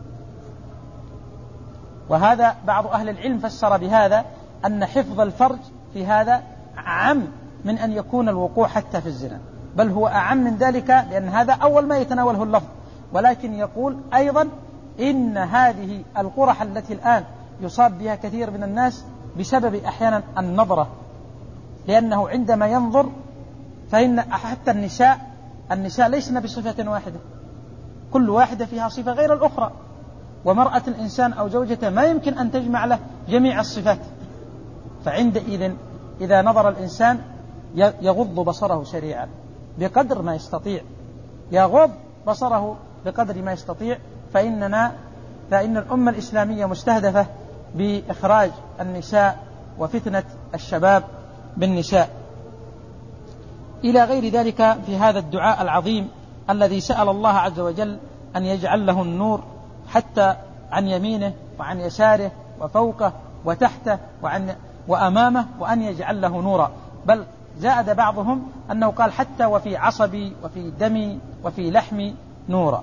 وهذا بعض أهل العلم فسر بهذا أن حفظ الفرج في هذا أعم من أن يكون الوقوع حتى في الزنا، بل هو أعم من ذلك، لأن هذا أول ما يتناوله اللفظ. ولكن يقول أيضا إن هذه القرح التي الآن يصاب بها كثير من الناس بسبب أحيانا النظرة، لأنه عندما ينظر فإن حتى النساء النساء ليسن بصفة واحدة، كل واحدة فيها صفة غير الأخرى، ومرأة الإنسان أو زوجته ما يمكن أن تجمع له جميع الصفات. فعندئذ إذا نظر الإنسان يغض بصره سريعا بقدر ما يستطيع، يغض بصره بقدر ما يستطيع، فإننا فإن الأمة الإسلامية مستهدفة بإخراج النساء وفتنة الشباب بالنساء. إلى غير ذلك في هذا الدعاء العظيم الذي سأل الله عز وجل أن يجعل له النور حتى عن يمينه وعن يساره وفوقه وتحته وعن وأمامه، وأن يجعل له نورا. بل زاد بعضهم أنه قال حتى وفي عصبي وفي دمي وفي لحمي نورا.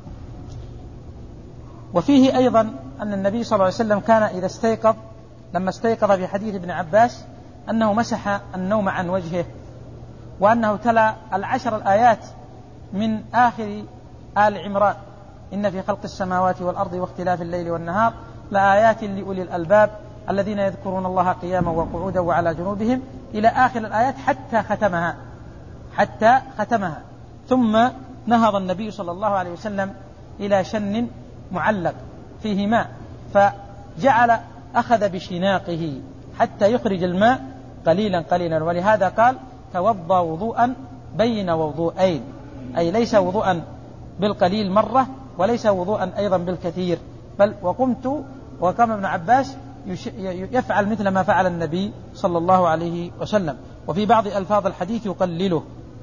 وفيه أيضا أن النبي صلى الله عليه وسلم كان إذا استيقظ لما استيقظ في حديث ابن عباس أنه مسح النوم عن وجهه، وأنه تلا العشر الآيات من آخر آل عمران إن في خلق السماوات والأرض واختلاف الليل والنهار لآيات لأولي الألباب الذين يذكرون الله قياما وقعودا وعلى جنوبهم إلى آخر الآيات حتى ختمها حتى ختمها ثم نهض النبي صلى الله عليه وسلم إلى شن معلق فيه ماء، فجعل أخذ بشناقه حتى يخرج الماء قليلا قليلا، ولهذا قال توضى وضوءا بين وضوءين، أي ليس وضوءا بالقليل مرة وليس وضوءا أيضا بالكثير، بل وقمت وقام ابن عباس يفعل مثل ما فعل النبي صلى الله عليه وسلم، وفي بعض ألفاظ الحديث يقلله.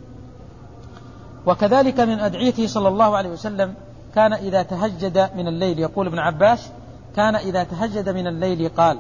وكذلك من أدعيته صلى الله عليه وسلم كان إذا تهجد من الليل، يقول ابن عباس كان إذا تهجد من الليل قال: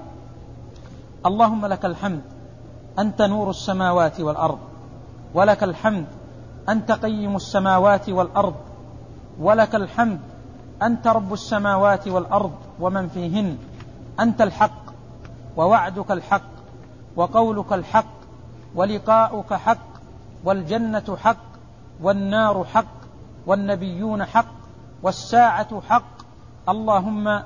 اللهم لك الحمد أنت نور السماوات والأرض، ولك الحمد أنت قيم السماوات والأرض، ولك الحمد أنت رب السماوات والأرض ومن فيهن، أنت الحق ووعدك الحق وقولك الحق ولقاؤك حق والجنة حق والنار حق والنبيون حق والساعة حق. اللهم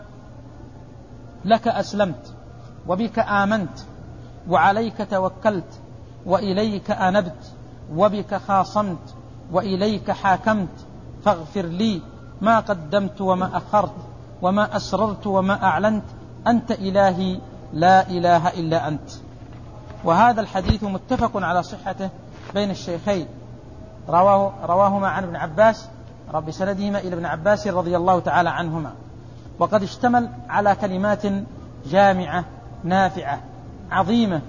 لك أسلمت وبك آمنت وعليك توكلت وإليك أنبت وبك خاصمت وإليك حاكمت، فاغفر لي ما قدمت وما أخرت وما أسررت وما أعلنت، أنت إلهي لا إله إلا أنت. وهذا الحديث متفق على صحته بين الشيخين، رواه رواهما عن ابن عباس رب سندهما إلى ابن عباس رضي الله تعالى عنهما، وقد اشتمل على كلمات جامعة نافعة عظيمة،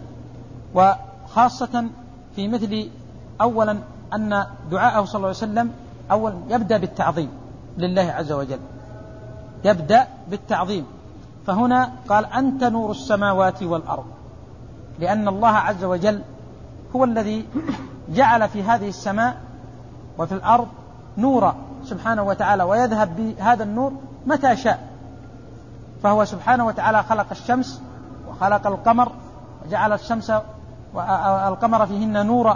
وخاصة في مثل أولا أن دعاءه صلى الله عليه وسلم أولا يبدأ بالتعظيم لله عز وجل، يبدأ بالتعظيم. فهنا قال أنت نور السماوات والأرض، لأن الله عز وجل هو الذي جعل في هذه السماء وفي الأرض نورا سبحانه وتعالى، ويذهب بهذا النور متى شاء. فهو سبحانه وتعالى خلق الشمس وخلق القمر وجعل الشمس والقمر فيهن نورا،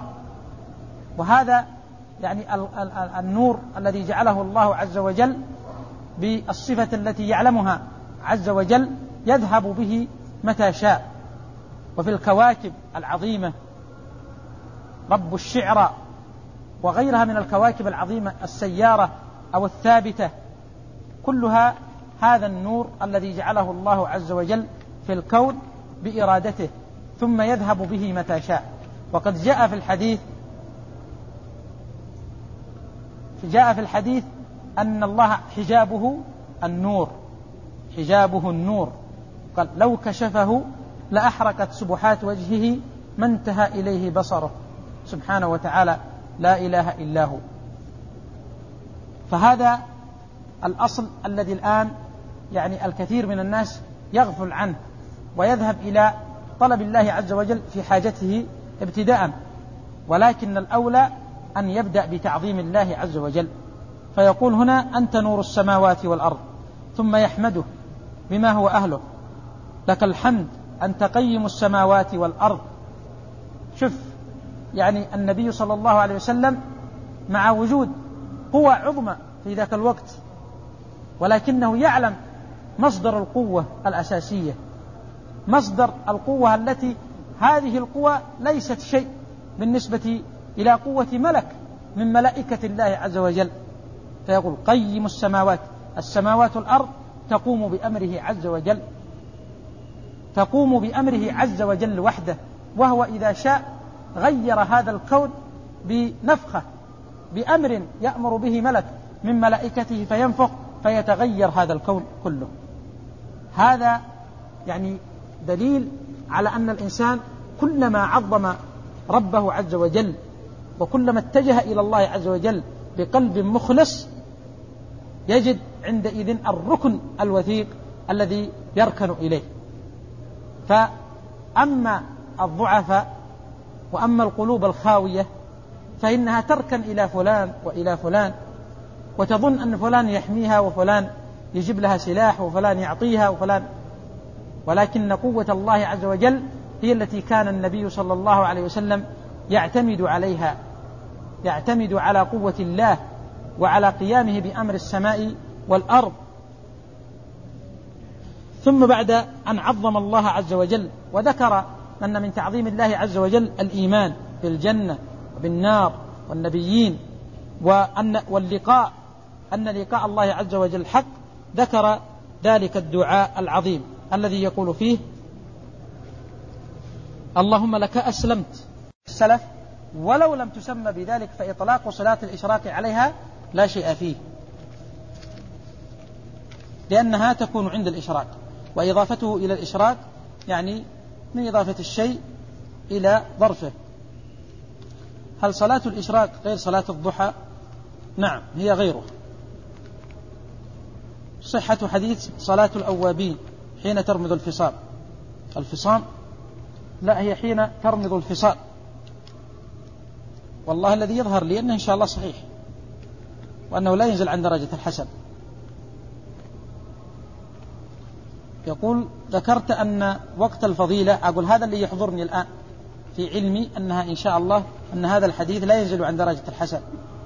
وهذا يعني النور الذي جعله الله عز وجل بالصفة التي يعلمها عز وجل يذهب به متى شاء. وفي الكواكب العظيمة رب الشعرى وغيرها من الكواكب العظيمة السيارة أو الثابتة، كلها هذا النور الذي جعله الله عز وجل في الكون بإرادته، ثم يذهب به متى شاء. وقد جاء في الحديث جاء في الحديث أن الله حجابه النور، حجابه النور، قال لو كشفه لأحرقت سبحات وجهه ما انتهى إليه بصره، سبحانه وتعالى لا إله إلا هو. فهذا الأصل الذي الآن يعني الكثير من الناس يغفل عنه ويذهب إلى طلب الله عز وجل في حاجته ابتداء، ولكن الأولى أن يبدأ بتعظيم الله عز وجل. فيقول هنا أنت نور السماوات والأرض، ثم يحمده بما هو أهله، لك الحمد أنت قيم السماوات والأرض. شوف يعني النبي صلى الله عليه وسلم مع وجود قوة عظمى في ذاك الوقت، ولكنه يعلم مصدر القوة الأساسية، مصدر القوة التي هذه القوة ليست شيء بالنسبة إلى قوة ملك من ملائكة الله عز وجل. فيقول قيم السماوات، السماوات والأرض تقوم بأمره عز وجل، تقوم بأمره عز وجل وحده، وهو إذا شاء غير هذا الكون بنفخة، بأمر يأمر به ملك من ملائكته فينفخ فيتغير هذا الكون كله. هذا يعني دليل على أن الإنسان كلما عظم ربه عز وجل وكلما اتجه إلى الله عز وجل بقلب مخلص يجد عندئذ الركن الوثيق الذي يركن إليه. فأما الضعفاء وأما القلوب الخاوية فإنها تركن إلى فلان وإلى فلان، وتظن أن فلان يحميها وفلان يجيب لها سلاح وفلان يعطيها وفلان، ولكن قوة الله عز وجل هي التي كان النبي صلى الله عليه وسلم يعتمد عليها، يعتمد على قوة الله وعلى قيامه بأمر السماء والأرض. ثم بعد أن عظم الله عز وجل وذكر أن من تعظيم الله عز وجل الإيمان بالجنة وبالنار والنبيين وأن واللقاء، أن لقاء الله عز وجل حق، ذكر ذلك الدعاء العظيم الذي يقول فيه اللهم لك أسلمت. السلف ولو لم تسمى بذلك فإطلاق صلاة الإشراق عليها لا شيء فيه، لأنها تكون عند الإشراق، وإضافته إلى الإشراق يعني من إضافة الشيء إلى ظرفه. هل صلاة الإشراق غير صلاة الضحى؟ نعم، هي غيره. صحة حديث صلاة الأوابين حين ترمض الفصام، الفصام لا، هي حين ترمض الفصام، والله الذي يظهر لي أنه إن شاء الله صحيح، وأنه لا ينزل عن درجة الحسن. يقول ذكرت أن وقت الفضيلة، أقول هذا اللي يحضرني الآن في علمي أنها إن شاء الله أن هذا الحديث لا ينزل عن درجة الحسن.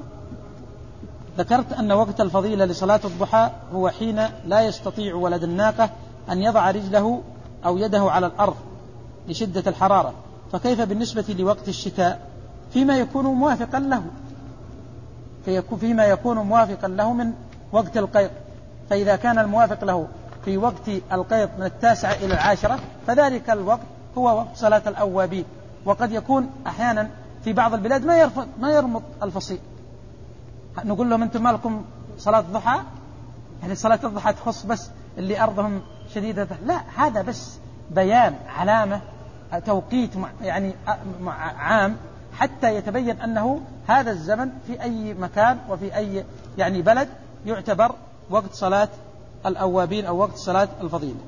ذكرت أن وقت الفضيلة لصلاة الضحى هو حين لا يستطيع ولد الناقة أن يضع رجله أو يده على الأرض لشدة الحرارة، فكيف بالنسبة لوقت الشتاء فيما يكون موافقا له، فيما يكون موافقا له من وقت القيض؟ فإذا كان الموافق له في وقت القيض من التاسعة إلى العاشرة فذلك الوقت هو وقت صلاة الأوابين. وقد يكون أحيانا في بعض البلاد ما يرفض ما يرمض الفصيل، نقول لهم أنتم مالكم صلاة الضحى، يعني صلاة الضحى تخص بس اللي أرضهم شديدة، لا، هذا بس بيان علامة توقيت يعني عام حتى يتبين أنه هذا الزمن في أي مكان وفي أي يعني بلد يعتبر وقت صلاة الأوابين أو وقت صلاة الفضيلة.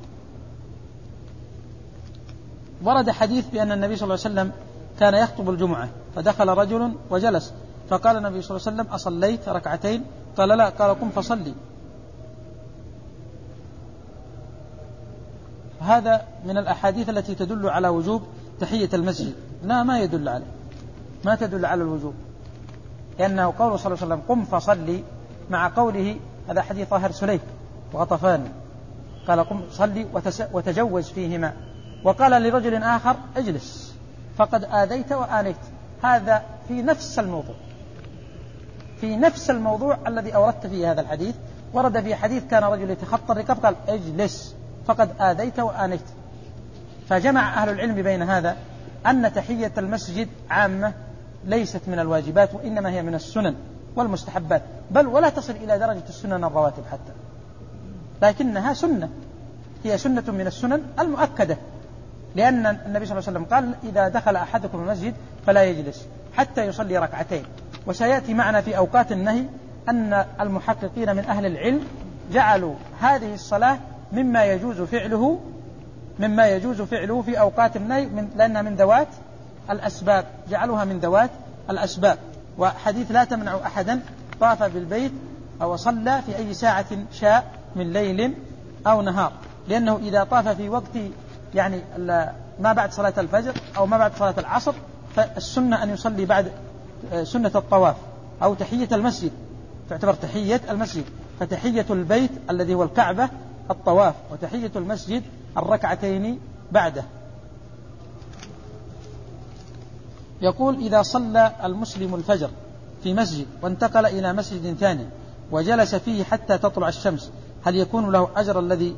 ورد حديث بأن النبي صلى الله عليه وسلم كان يخطب الجمعة فدخل رجل وجلس، فقال النبي صلى الله عليه وسلم أصليت ركعتين؟ قال لا. قال قم فصلي. هذا من الأحاديث التي تدل على وجوب تحية المسجد. لا، ما يدل عليه، ما تدل على الوجوب، لأنه قوله صلى الله عليه وسلم قم فصلي مع قوله هذا حديث طاهر سليك وغطفان، قال قم صلي وتجوز فيهما، وقال لرجل آخر اجلس فقد آذيت وآنيت. هذا في نفس الموضوع، في نفس الموضوع الذي أوردت فيه هذا الحديث. ورد في حديث كان رجل يتخطى الركاب قال اجلس فقد آذيت وآنيت. فجمع أهل العلم بين هذا أن تحية المسجد عامة ليست من الواجبات، وإنما هي من السنن والمستحبات، بل ولا تصل إلى درجة السنن الرواتب حتى، لكنها سنة، هي سنة من السنن المؤكدة، لأن النبي صلى الله عليه وسلم قال إذا دخل أحدكم المسجد فلا يجلس حتى يصلي ركعتين. وسيأتي معنا في أوقات النهي أن المحققين من أهل العلم جعلوا هذه الصلاة مما يجوز فعله مما يجوز فعله في أوقات النهي، من لأنها من ذوات الأسباب، جعلوها من ذوات الأسباب. وحديث لا تمنع أحدا طاف بالبيت أو صلى في أي ساعة شاء من ليل أو نهار، لأنه إذا طاف في وقت يعني ما بعد صلاة الفجر أو ما بعد صلاة العصر فالسنة أن يصلي بعد سنة الطواف أو تحية المسجد، تعتبر تحية المسجد. فتحية البيت الذي هو الكعبة الطواف، وتحية المسجد الركعتين بعده. يقول إذا صلى المسلم الفجر في مسجد وانتقل إلى مسجد ثاني وجلس فيه حتى تطلع الشمس، هل يكون له أجر الذي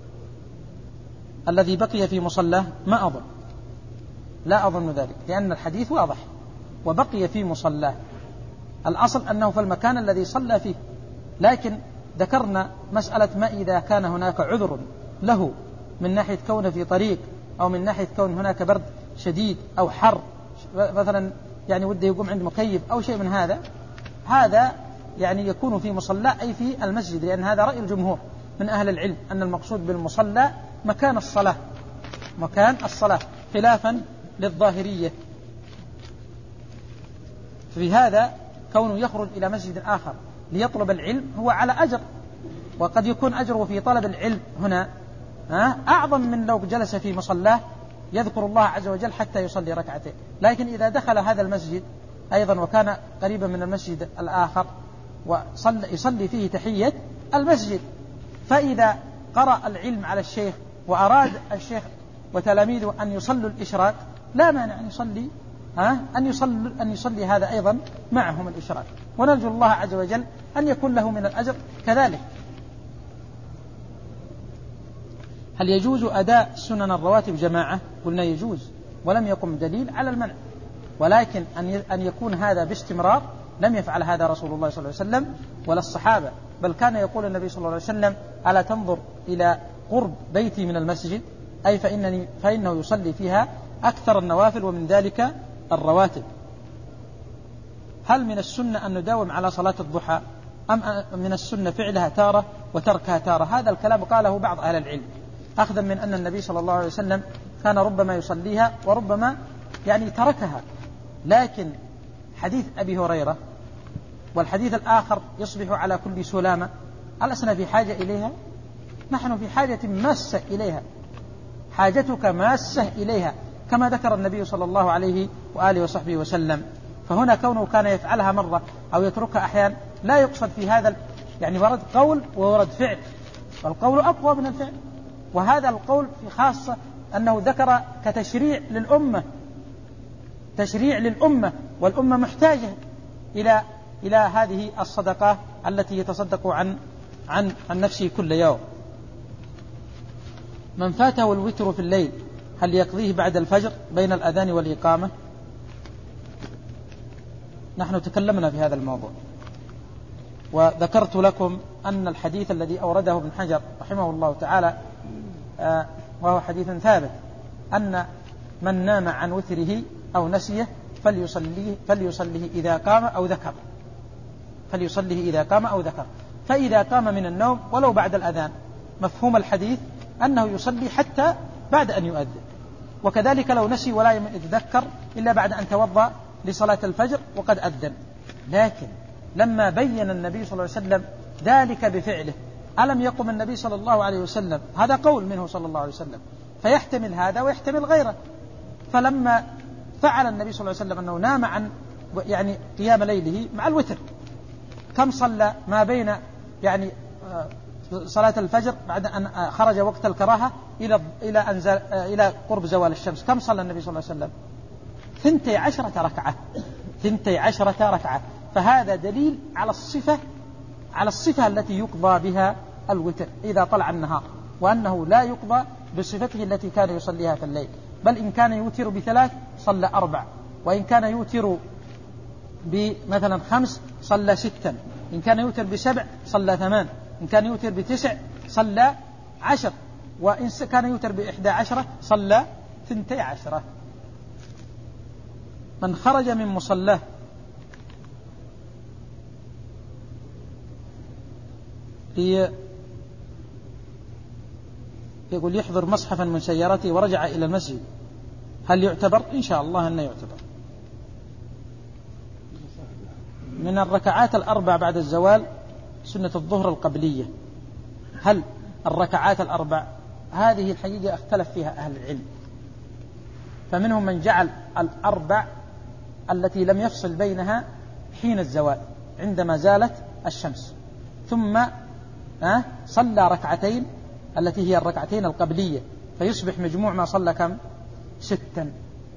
الذي بقي في مصلاه؟ ما أظن، لا أظن ذلك، لأن الحديث واضح وبقي في مصلاه، الأصل أنه في المكان الذي صلى فيه. لكن ذكرنا مسألة ما إذا كان هناك عذر له من ناحية كونه في طريق، أو من ناحية كون هناك برد شديد أو حر مثلا، يعني وده يقوم عند مكيف أو شيء من هذا، هذا يعني يكون في مصلى أي في المسجد، لأن هذا رأي الجمهور من أهل العلم أن المقصود بالمصلى مكان الصلاة، مكان الصلاة، خلافا للظاهرية. في هذا كونه يخرج إلى مسجد آخر ليطلب العلم هو على أجر، وقد يكون أجره في طلب العلم هنا أعظم من لو جلس في مصلاه يذكر الله عز وجل حتى يصلي ركعتين. لكن إذا دخل هذا المسجد أيضا وكان قريبا من المسجد الآخر ويصلي فيه تحية المسجد، فإذا قرأ العلم على الشيخ وأراد الشيخ وتلاميذه أن يصلوا الإشراق لا مانع أن يصلي ها أن يصلي أن يصلي هذا أيضا معهم الإشراق، ونرجو الله عز وجل أن يكون له من الأجر كذلك. هل يجوز أداء سنن الرواتب جماعة؟ قلنا يجوز، ولم يقم دليل على المنع، ولكن أن يكون هذا باستمرار لم يفعل هذا رسول الله صلى الله عليه وسلم ولا الصحابة، بل كان يقول النبي صلى الله عليه وسلم: ألا تنظر إلى قرب بيتي من المسجد، أي فإنني فإنه يصلي فيها أكثر النوافل ومن ذلك الرواتب. هل من السنة أن نداوم على صلاة الضحى أم من السنة فعلها تارة وتركها تارة؟ هذا الكلام قاله بعض أهل العلم، أخذا من أن النبي صلى الله عليه وسلم كان ربما يصليها وربما يعني تركها. لكن حديث أبي هريرة والحديث الآخر يصبح على كل سلامة، ألسنا في حاجة إليها؟ نحن في حاجة ماسة إليها، حاجتك ماسة إليها كما ذكر النبي صلى الله عليه وآله وصحبه وسلم. فهنا كونه كان يفعلها مرة أو يتركها أحيان لا يقصد في هذا، يعني ورد قول وورد فعل، والقول أقوى من الفعل. وهذا القول في خاصة أنه ذكر كتشريع للأمة، تشريع للأمة، والأمة محتاجة إلى إلى هذه الصدقة التي يتصدق عن عن عن نفسه كل يوم. من فاته الوتر في الليل هل يقضيه بعد الفجر بين الأذان والإقامة؟ نحن تكلمنا في هذا الموضوع، وذكرت لكم أن الحديث الذي أورده ابن حجر رحمه الله تعالى آه وهو حديث ثابت، أن من نام عن وتره أو نسيه فليصليه فليصليه إذا قام أو ذكر، فليصليه إذا قام أو ذكر. فإذا قام من النوم ولو بعد الأذان، مفهوم الحديث أنه يصلي حتى بعد أن يؤذن. وكذلك لو نسي ولا يتذكر إلا بعد أن توضأ لصلاة الفجر وقد أذن. لكن لما بين النبي صلى الله عليه وسلم ذلك بفعله، ألم يقم النبي صلى الله عليه وسلم، هذا قول منه صلى الله عليه وسلم، فيحتمل هذا ويحتمل غيره. فلما فعل النبي صلى الله عليه وسلم أنه نام عن يعني قيام ليله مع الوتر، كم صلى ما بين يعني صلاة الفجر بعد أن خرج وقت الكراهة إلى إلى أنزل إلى قرب زوال الشمس، كم صلى النبي صلى الله عليه وسلم؟ ثنتي عشرة ركعة، ثنتي عشرة ركعة. فهذا دليل على الصفة على الصفة التي يقضى بها الوتر إذا طلع النهار، وأنه لا يقضى بصفته التي كان يصليها في الليل، بل إن كان يوتر بثلاث صلى أربع، وإن كان يوتر بمثلا خمس صلى ستا، إن كان يوتر بسبع صلى ثمان، إن كان يوتر بتسع صلى عشر، وإن كان يوتر بإحدى عشرة صلى ثنتي عشرة. من خرج من مصلاه يقول يحضر مصحفا من سيارته ورجع إلى المسجد، هل يعتبر؟ إن شاء الله أنه يعتبر. من الركعات الأربع بعد الزوال سنة الظهر القبلية، هل الركعات الأربع هذه الحقيقة اختلف فيها أهل العلم، فمنهم من جعل الأربع التي لم يفصل بينها حين الزوال عندما زالت الشمس، ثم صلى ركعتين التي هي الركعتين القبلية، فيصبح مجموع ما صلى كم؟ ستا.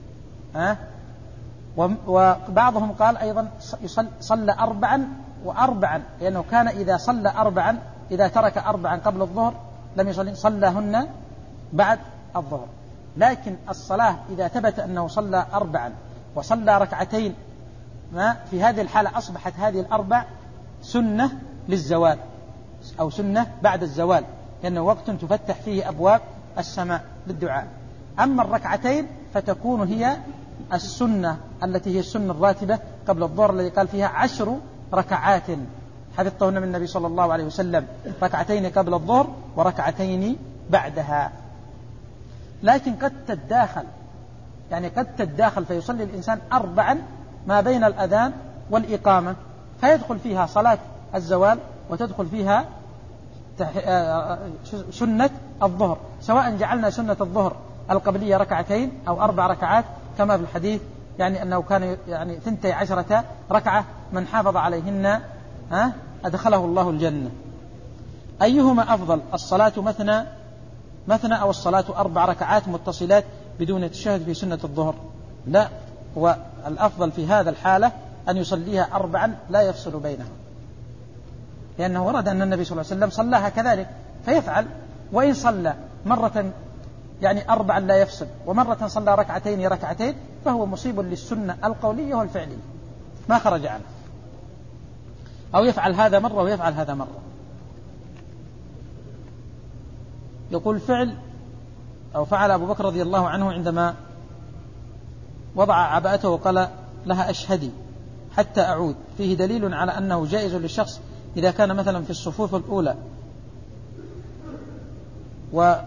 وبعضهم قال أيضا صلى أربعا وأربعا، لأنه كان إذا صلى أربعا، إذا ترك أربعا قبل الظهر لم يصلي، صلىهن بعد الظهر. لكن الصلاة إذا ثبت أنه صلى أربعا وصلى ركعتين، ما في هذه الحالة أصبحت هذه الأربع سنة للزوال أو سنة بعد الزوال، لأنه وقت تفتح فيه أبواب السماء للدعاء. أما الركعتين فتكون هي السنة التي هي السنة الراتبة قبل الظهر، الذي قال فيها عشر ركعات حفظتهن من النبي صلى الله عليه وسلم، ركعتين قبل الظهر وركعتين بعدها. لكن قد تتداخل، يعني قد تتداخل فيصلي الإنسان أربعا ما بين الأذان والإقامة، فيدخل فيها صلاة الزوال وتدخل فيها سنة الظهر، سواء جعلنا سنة الظهر القبلية ركعتين أو أربع ركعات كما في الحديث، يعني أنه كان يعني ثنتي عشرة ركعة من حافظ عليهن أدخله الله الجنة. أيهما أفضل، الصلاة مثنى مثنى أو الصلاة أربع ركعات متصلات بدون تشهد في سنة الظهر؟ لا، والأفضل في هذا الحالة أن يصليها أربعا لا يفصل بينها، لأنه ورد أن النبي صلى الله عليه وسلم صلاها كذلك فيفعل. وإن صلى مرة يعني أربعا لا يفصل ومرة صلى ركعتين ركعتين فهو مصيب للسنة القولية والفعلية ما خرج عنه. أو يفعل هذا مرة ويفعل هذا مرة. يقول فعل أو فعل أبو بكر رضي الله عنه عندما وضع عباءته وقال لها أشهدي حتى أعود، فيه دليل على أنه جائز للشخص إذا كان مثلا في الصفوف الأولى وما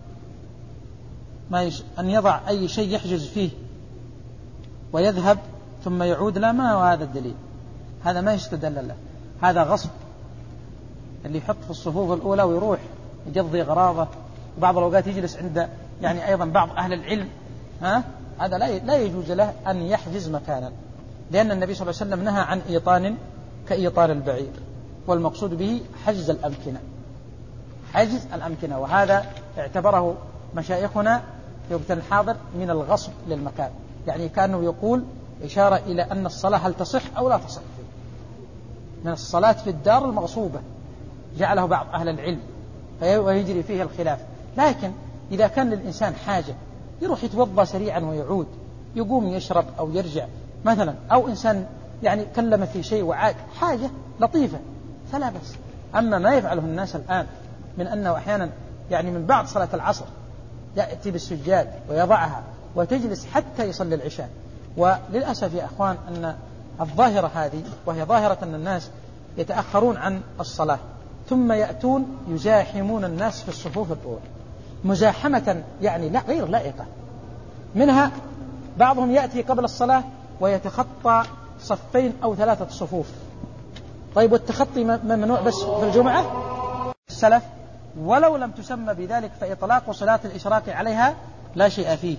يش... أن يضع أي شيء يحجز فيه ويذهب ثم يعود. لا، ما هو هذا الدليل، هذا ما يستدل له، هذا غصب. اللي يحط في الصفوف الأولى ويروح يقضي غراضه، وبعض الأوقات يجلس عند يعني أيضا بعض أهل العلم، ها هذا لا لا يجوز له أن يحجز مكانا، لأن النبي صلى الله عليه وسلم نهى عن إيطان كإيطان البعير، والمقصود به حجز الأمكنة، حجز الأمكنة. وهذا اعتبره مشايخنا في وقت الحاضر من الغصب للمكان، يعني كأنه يقول إشارة إلى أن الصلاة هل تصح أو لا تصح فيه، من الصلاة في الدار المغصوبة جعله بعض أهل العلم ويجري فيه الخلاف. لكن إذا كان للإنسان حاجة يروح يتوضأ سريعا ويعود، يقوم يشرب أو يرجع مثلا، أو إنسان يعني كلم في شيء وعاد، حاجة لطيفة فلا بس. أما ما يفعله الناس الآن من أنه أحيانا يعني من بعد صلاة العصر يأتي بالسجاد ويضعها وتجلس حتى يصلي العشاء. وللأسف يا أخوان أن الظاهرة هذه، وهي ظاهرة أن الناس يتأخرون عن الصلاة ثم يأتون يزاحمون الناس في الصفوف الأولى مزاحمة يعني لا غير لائقة. منها بعضهم يأتي قبل الصلاة ويتخطى صفين أو ثلاثة صفوف. طيب والتخطي ممنوع بس في الجمعة؟ السلف ولو لم تسمى بذلك فإطلاق صلاة الإشراق عليها لا شيء فيه،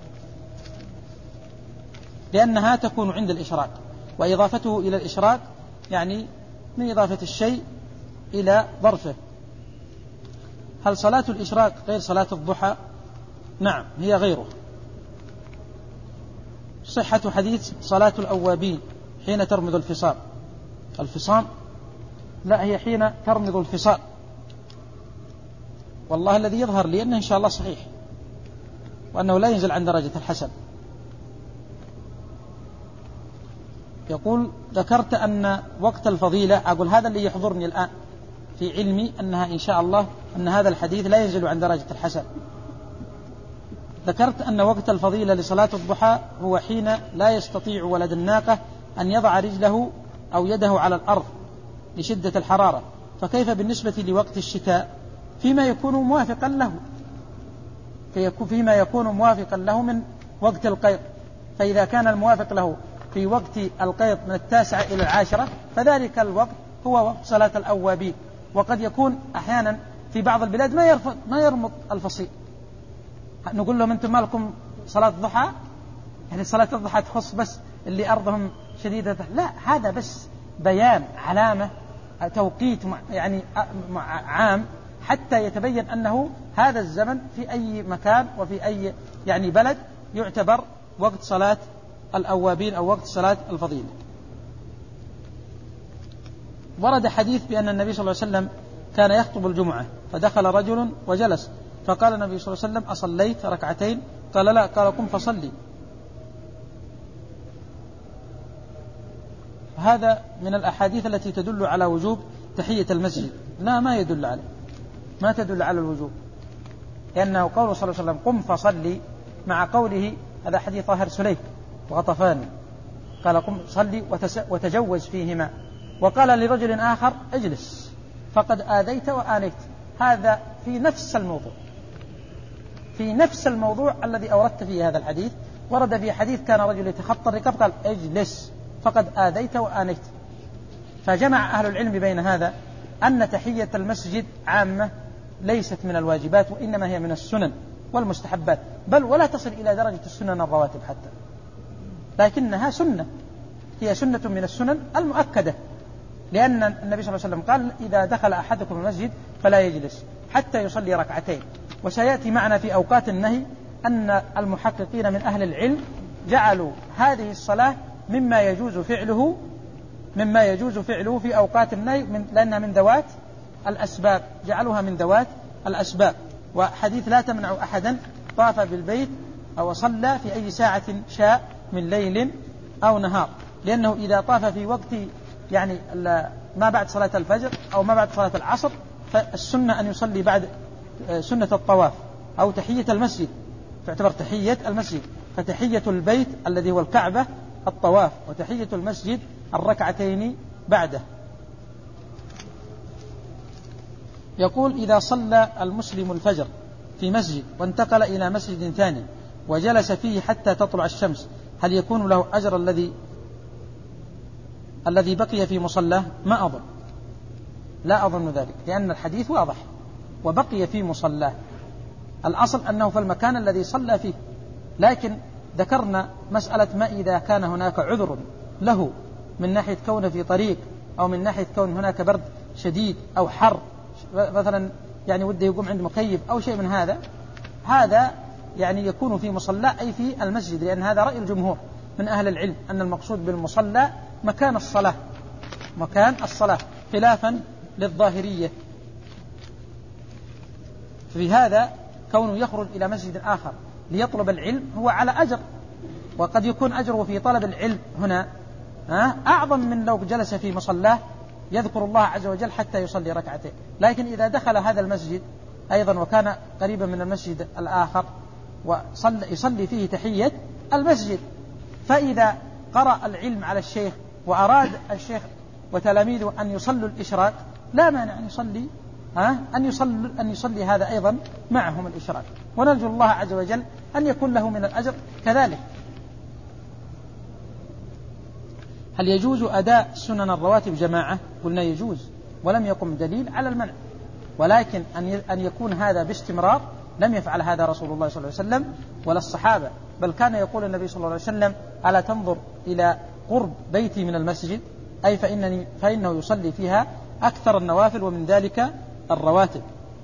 لأنها تكون عند الإشراق، وإضافته إلى الإشراق يعني من إضافة الشيء إلى ظرفه. هل صلاة الإشراق غير صلاة الضحى؟ نعم، هي غيره. صحة حديث صلاة الأوابين حين ترمض الفصام، الفصام لا، هي حين ترمض الفصام، والله الذي يظهر لي أنه إن شاء الله صحيح، وأنه لا ينزل عن درجة الحسن. يقول ذكرت أن وقت الفضيلة، أقول هذا اللي يحضرني الآن في علمي أنها إن شاء الله أن هذا الحديث لا ينزل عن درجة الحسن. ذكرت أن وقت الفضيلة لصلاة الضحى هو حين لا يستطيع ولد الناقة أن يضع رجله أو يده على الأرض لشدة الحرارة، فكيف بالنسبة لوقت الشتاء فيما يكون موافقا له فيما يكون موافقا له من وقت القيض؟ فإذا كان الموافق له في وقت القيض من التاسعة إلى العاشرة فذلك الوقت هو وقت صلاة الأوابين. وقد يكون أحيانا في بعض البلاد ما يرفض ما يرمض الفصيل، نقول لهم أنتم مالكم صلاة الضحى، يعني صلاة الضحى تخص بس اللي أرضهم شديدة. لا، هذا بس بيان علامة توقيت يعني عام حتى يتبين أنه هذا الزمن في أي مكان وفي أي يعني بلد يعتبر وقت صلاة الأوابين أو وقت صلاة الفضيلة. ورد حديث بأن النبي صلى الله عليه وسلم كان يخطب الجمعة فدخل رجل وجلس، فقال النبي صلى الله عليه وسلم أصليت ركعتين؟ قال لا. قال قم فصلي. هذا من الأحاديث التي تدل على وجوب تحية المسجد. لا، ما يدل عليه، ما تدل على الوجوب، لأنه قوله صلى الله عليه وسلم قم فصلي مع قوله هذا حديث طاهر سليك وغطفان، قال قم صلي وتجوز فيهما، وقال لرجل آخر اجلس فقد آذيت وآنيت. هذا في نفس الموضوع في نفس الموضوع الذي أوردت فيه هذا الحديث. ورد في حديث كان رجل يتخطى الركاب قال اجلس فقد آذيت وآنيت. فجمع أهل العلم بين هذا أن تحية المسجد عامة ليست من الواجبات، وإنما هي من السنن والمستحبات، بل ولا تصل إلى درجة السنن الرواتب حتى، لكنها سنة، هي سنة من السنن المؤكدة، لأن النبي صلى الله عليه وسلم قال إذا دخل أحدكم المسجد فلا يجلس حتى يصلي ركعتين. وسيأتي معنا في أوقات النهي أن المحققين من أهل العلم جعلوا هذه الصلاة مما يجوز فعله مما يجوز فعله في أوقات النهي من لأنها من ذوات الأسباب، جعلوها من ذوات الأسباب. وحديث لا تمنع أحدا طاف بالبيت أو صلى في أي ساعة شاء من ليل أو نهار، لأنه إذا طاف في وقت يعني ما بعد صلاة الفجر أو ما بعد صلاة العصر، فالسنة أن يصلي بعد سنة الطواف أو تحية المسجد، تعتبر تحية المسجد. فتحية البيت الذي هو الكعبة الطواف، وتحية المسجد الركعتين بعده. يقول: إذا صلى المسلم الفجر في مسجد وانتقل إلى مسجد ثاني وجلس فيه حتى تطلع الشمس، هل يكون له أجر الذي الذي بقي في مصلاه؟ ما أظن، لا أظن ذلك، لأن الحديث واضح: وبقي في مصلاه. الأصل أنه في المكان الذي صلى فيه، لكن ذكرنا مسألة ما إذا كان هناك عذر له من ناحية كونه في طريق، أو من ناحية كون هناك برد شديد أو حر مثلا، يعني وده يقوم عند مكيف أو شيء من هذا، هذا يعني يكون في مصلى أي في المسجد، لأن هذا رأي الجمهور من أهل العلم أن المقصود بالمصلى مكان الصلاة، مكان الصلاة، خلافا للظاهرية. في هذا كونه يخرج إلى مسجد آخر ليطلب العلم هو على أجر، وقد يكون أجره في طلب العلم هنا أعظم من لو جلس في مصلاه يذكر الله عز وجل حتى يصلي ركعتين. لكن إذا دخل هذا المسجد أيضا وكان قريبا من المسجد الآخر ويصلي فيه تحية المسجد، فإذا قرأ العلم على الشيخ وأراد الشيخ وتلاميذه أن يصلوا الإشراق، لا مانع أن يصلي ها أن يصلي أن يصلي هذا أيضا معهم الإشراق، ونرجو الله عز وجل أن يكون له من الأجر كذلك. هل يجوز أداء سنن الرواتب جماعة؟ قلنا يجوز، ولم يقم دليل على المنع، ولكن أن يكون هذا باستمرار لم يفعل هذا رسول الله صلى الله عليه وسلم ولا الصحابة، بل كان يقول النبي صلى الله عليه وسلم: ألا تنظر إلى قرب بيتي من المسجد، أي فإنني فإنه يصلي فيها أكثر النوافل ومن ذلك الرواتب.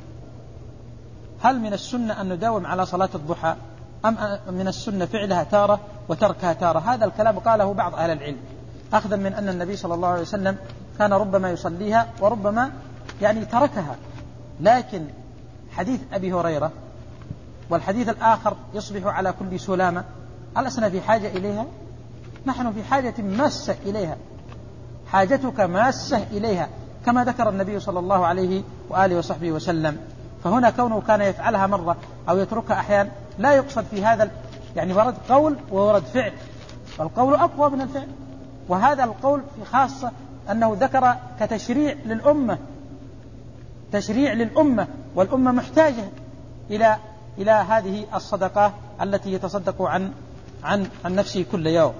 هل من السنة أن نداوم على صلاة الضحى، أم من السنة فعلها تارة وتركها تارة؟ هذا الكلام قاله بعض أهل العلم، أخذا من أن النبي صلى الله عليه وسلم كان ربما يصليها وربما يعني تركها. لكن حديث أبي هريرة والحديث الآخر: يصبح على كل سلامة، ألسنا في حاجة إليها؟ نحن في حاجة ماسة إليها، حاجتك ماسة إليها، كما ذكر النبي صلى الله عليه وآله وصحبه وسلم. فهنا كونه كان يفعلها مرة أو يتركها أحيان لا يقصد في هذا، يعني ورد قول وورد فعل، والقول أقوى من الفعل. وهذا القول في خاصة أنه ذكر كتشريع للأمة، تشريع للأمة، والأمة محتاجة إلى إلى هذه الصدقة التي يتصدق عن عن عن نفسه كل يوم.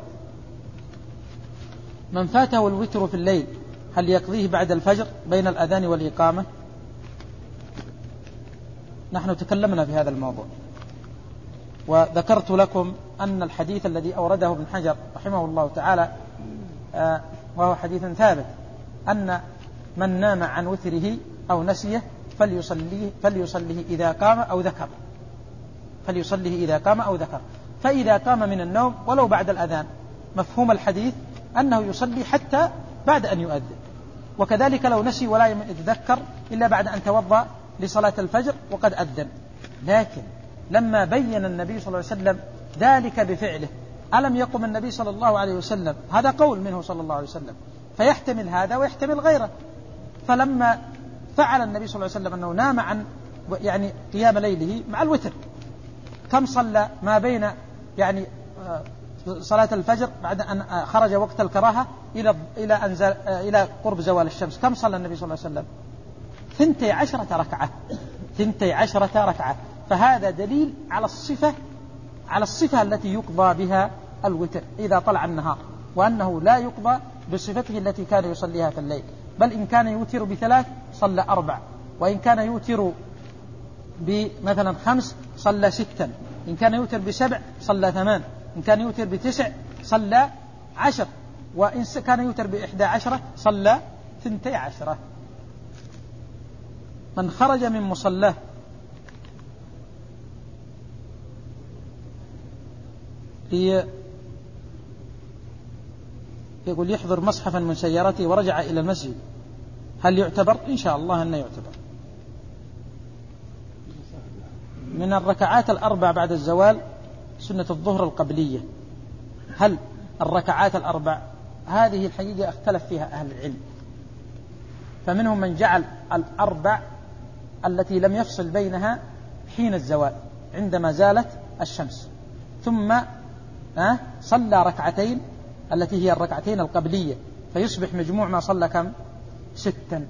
من فاته الوتر في الليل هل يقضيه بعد الفجر بين الأذان والإقامة؟ نحن تكلمنا في هذا الموضوع، وذكرت لكم أن الحديث الذي أورده ابن حجر رحمه الله تعالى آه وهو حديث ثابت، أن من نام عن وتره أو نسيه فليصليه فليصليه إذا قام أو ذكر، فليصليه إذا قام أو ذكر. فإذا قام من النوم ولو بعد الأذان، مفهوم الحديث أنه يصلي حتى بعد أن يؤذن. وكذلك لو نسي ولا يتذكر إلا بعد أن توضأ لصلاة الفجر وقد أذن. لكن لما بين النبي صلى الله عليه وسلم ذلك بفعله، ألم يقم النبي صلى الله عليه وسلم، هذا قول منه صلى الله عليه وسلم، فيحتمل هذا ويحتمل غيره. فلما فعل النبي صلى الله عليه وسلم أنه نام عن يعني قيام ليله مع الوتر، كم صلى ما بين يعني صلاة الفجر بعد أن خرج وقت الكراهة إلى إلى أنزل إلى قرب زوال الشمس، كم صلى النبي صلى الله عليه وسلم؟ ثنتي عشرة ركعة، ثنتي عشرة ركعة. فهذا دليل على الصفة على الصفة التي يقضى بها الوتر إذا طلع النهار، وأنه لا يقضى بصفته التي كان يصليها في الليل، بل إن كان يوتر بثلاث صلى أربع، وإن كان يوتر بمثلا خمس صلى ستا، إن كان يوتر بسبع صلى ثمان، إن كان يوتر بتسع صلى عشر، وإن كان يوتر بإحدى عشرة صلى ثنتي عشرة. من خرج من مصلاه يقول يحضر مصحفا من سيارته ورجع إلى المسجد، هل يعتبر؟ إن شاء الله أنه يعتبر. من الركعات الأربع بعد الزوال سنة الظهر القبلية، هل الركعات الأربع هذه الحقيقة اختلف فيها أهل العلم، فمنهم من جعل الأربع التي لم يفصل بينها حين الزوال عندما زالت الشمس، ثم صلى ركعتين التي هي الركعتين القبلية، فيصبح مجموع ما صلى كم؟ ستا.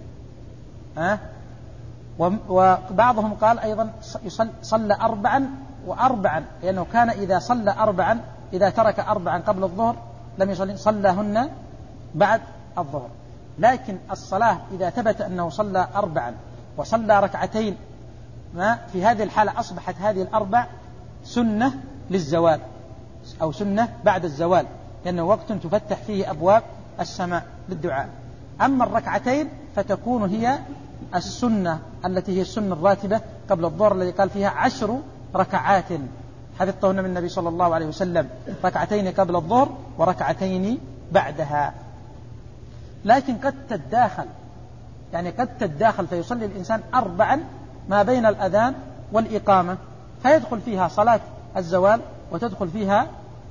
وبعضهم قال أيضا صلى أربعا وأربعا، لأنه كان إذا صلى أربعا إذا ترك أربعا قبل الظهر لم يصلي، صلىهن بعد الظهر. لكن الصلاة إذا ثبت أنه صلى أربعا وصلى ركعتين ما في هذه الحالة أصبحت هذه الأربع سنة للزوال أو سنة بعد الزوال، لأنه وقت تفتح فيه أبواب السماء للدعاء. أما الركعتين فتكون هي السنة التي هي السنة الراتبة قبل الظهر الذي قال فيها عشر ركعات، حدثتهن من النبي صلى الله عليه وسلم، ركعتين قبل الظهر وركعتين بعدها. لكن قد تتداخل، يعني قد تتداخل فيصلي الإنسان أربعا ما بين الأذان والإقامة، فيدخل فيها صلاة الزوال وتدخل فيها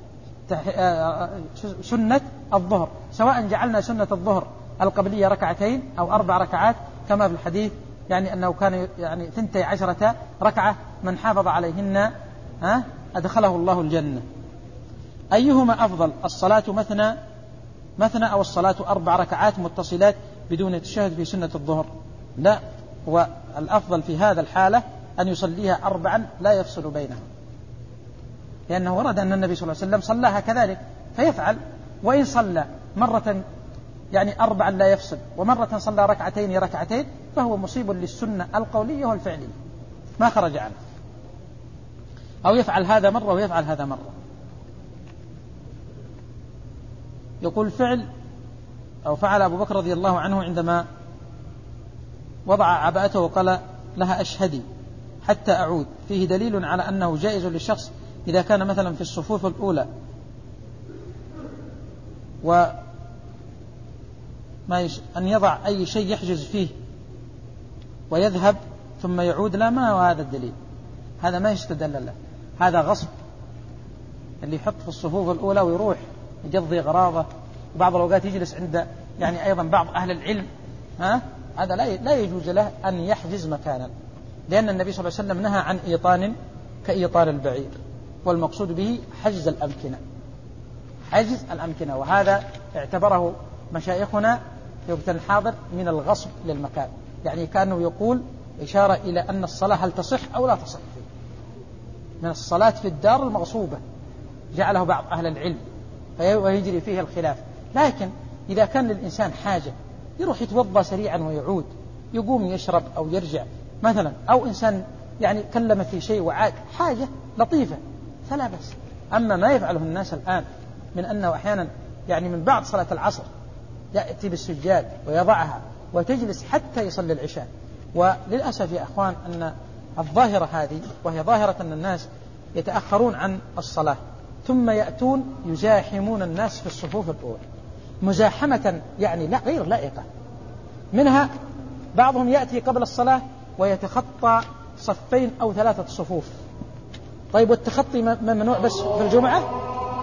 سنة الظهر، سواء جعلنا سنة الظهر القبلية ركعتين أو أربع ركعات كما في الحديث، يعني أنه كان يعني ثنتي عشرة ركعة من حافظ عليهن أدخله الله الجنة. أيهما أفضل، الصلاة مثنى مثنى أو الصلاة أربع ركعات متصلات بدون تشهد في سنة الظهر؟ لا، والأفضل في هذا الحالة أن يصليها أربعا لا يفصل بينها، لأنه ورد أن النبي صلى الله عليه وسلم صلاها كذلك، فيفعل. وإن صلى مرة يعني أربعا لا يفصل ومرة صلى ركعتين ركعتين فهو مصيب للسنة القولية والفعلية ما خرج عنه، أو يفعل هذا مرة ويفعل هذا مرة. يقول فعل أو فعل أبو بكر رضي الله عنه عندما وضع عباءته وقال لها أشهدي حتى أعود، فيه دليل على أنه جائز للشخص إذا كان مثلا في الصفوف الأولى وما يش... أن يضع أي شيء يحجز فيه ويذهب ثم يعود. لا، ما هو هذا الدليل، هذا ما يستدل له، هذا غصب. اللي يحط في الصفوف الأولى ويروح يقضي غراضه، وبعض الأوقات يجلس عند يعني أيضا بعض أهل العلم، ها هذا لا لا يجوز له أن يحجز مكانا، لأن النبي صلى الله عليه وسلم نهى عن إيطان كإيطان البعير، والمقصود به حجز الأمكنة، حجز الأمكنة، وهذا اعتبره مشايخنا في وقت الحاضر من الغصب للمكان، يعني كانوا يقول إشارة إلى أن الصلاة هل تصح أو لا تصح فيه، من الصلاة في الدار المغصوبة جعله بعض أهل العلم ويجري فيه الخلاف. لكن إذا كان للإنسان حاجة يروح يتوضى سريعا ويعود، يقوم يشرب أو يرجع مثلا، أو إنسان يعني كلم في شيء وعاد، حاجة لطيفة فلا بأس. أما ما يفعله الناس الآن من أنه أحيانا يعني من بعد صلاة العصر يأتي بالسجاد ويضعها وتجلس حتى يصلي العشاء. وللأسف يا أخوان أن الظاهرة هذه، وهي ظاهرة أن الناس يتأخرون عن الصلاة ثم يأتون يزاحمون الناس في الصفوف الأولى مزاحمة يعني لا غير لائقة. منها بعضهم يأتي قبل الصلاة ويتخطى صفين أو ثلاثة صفوف. طيب والتخطي ممنوع بس في الجمعة؟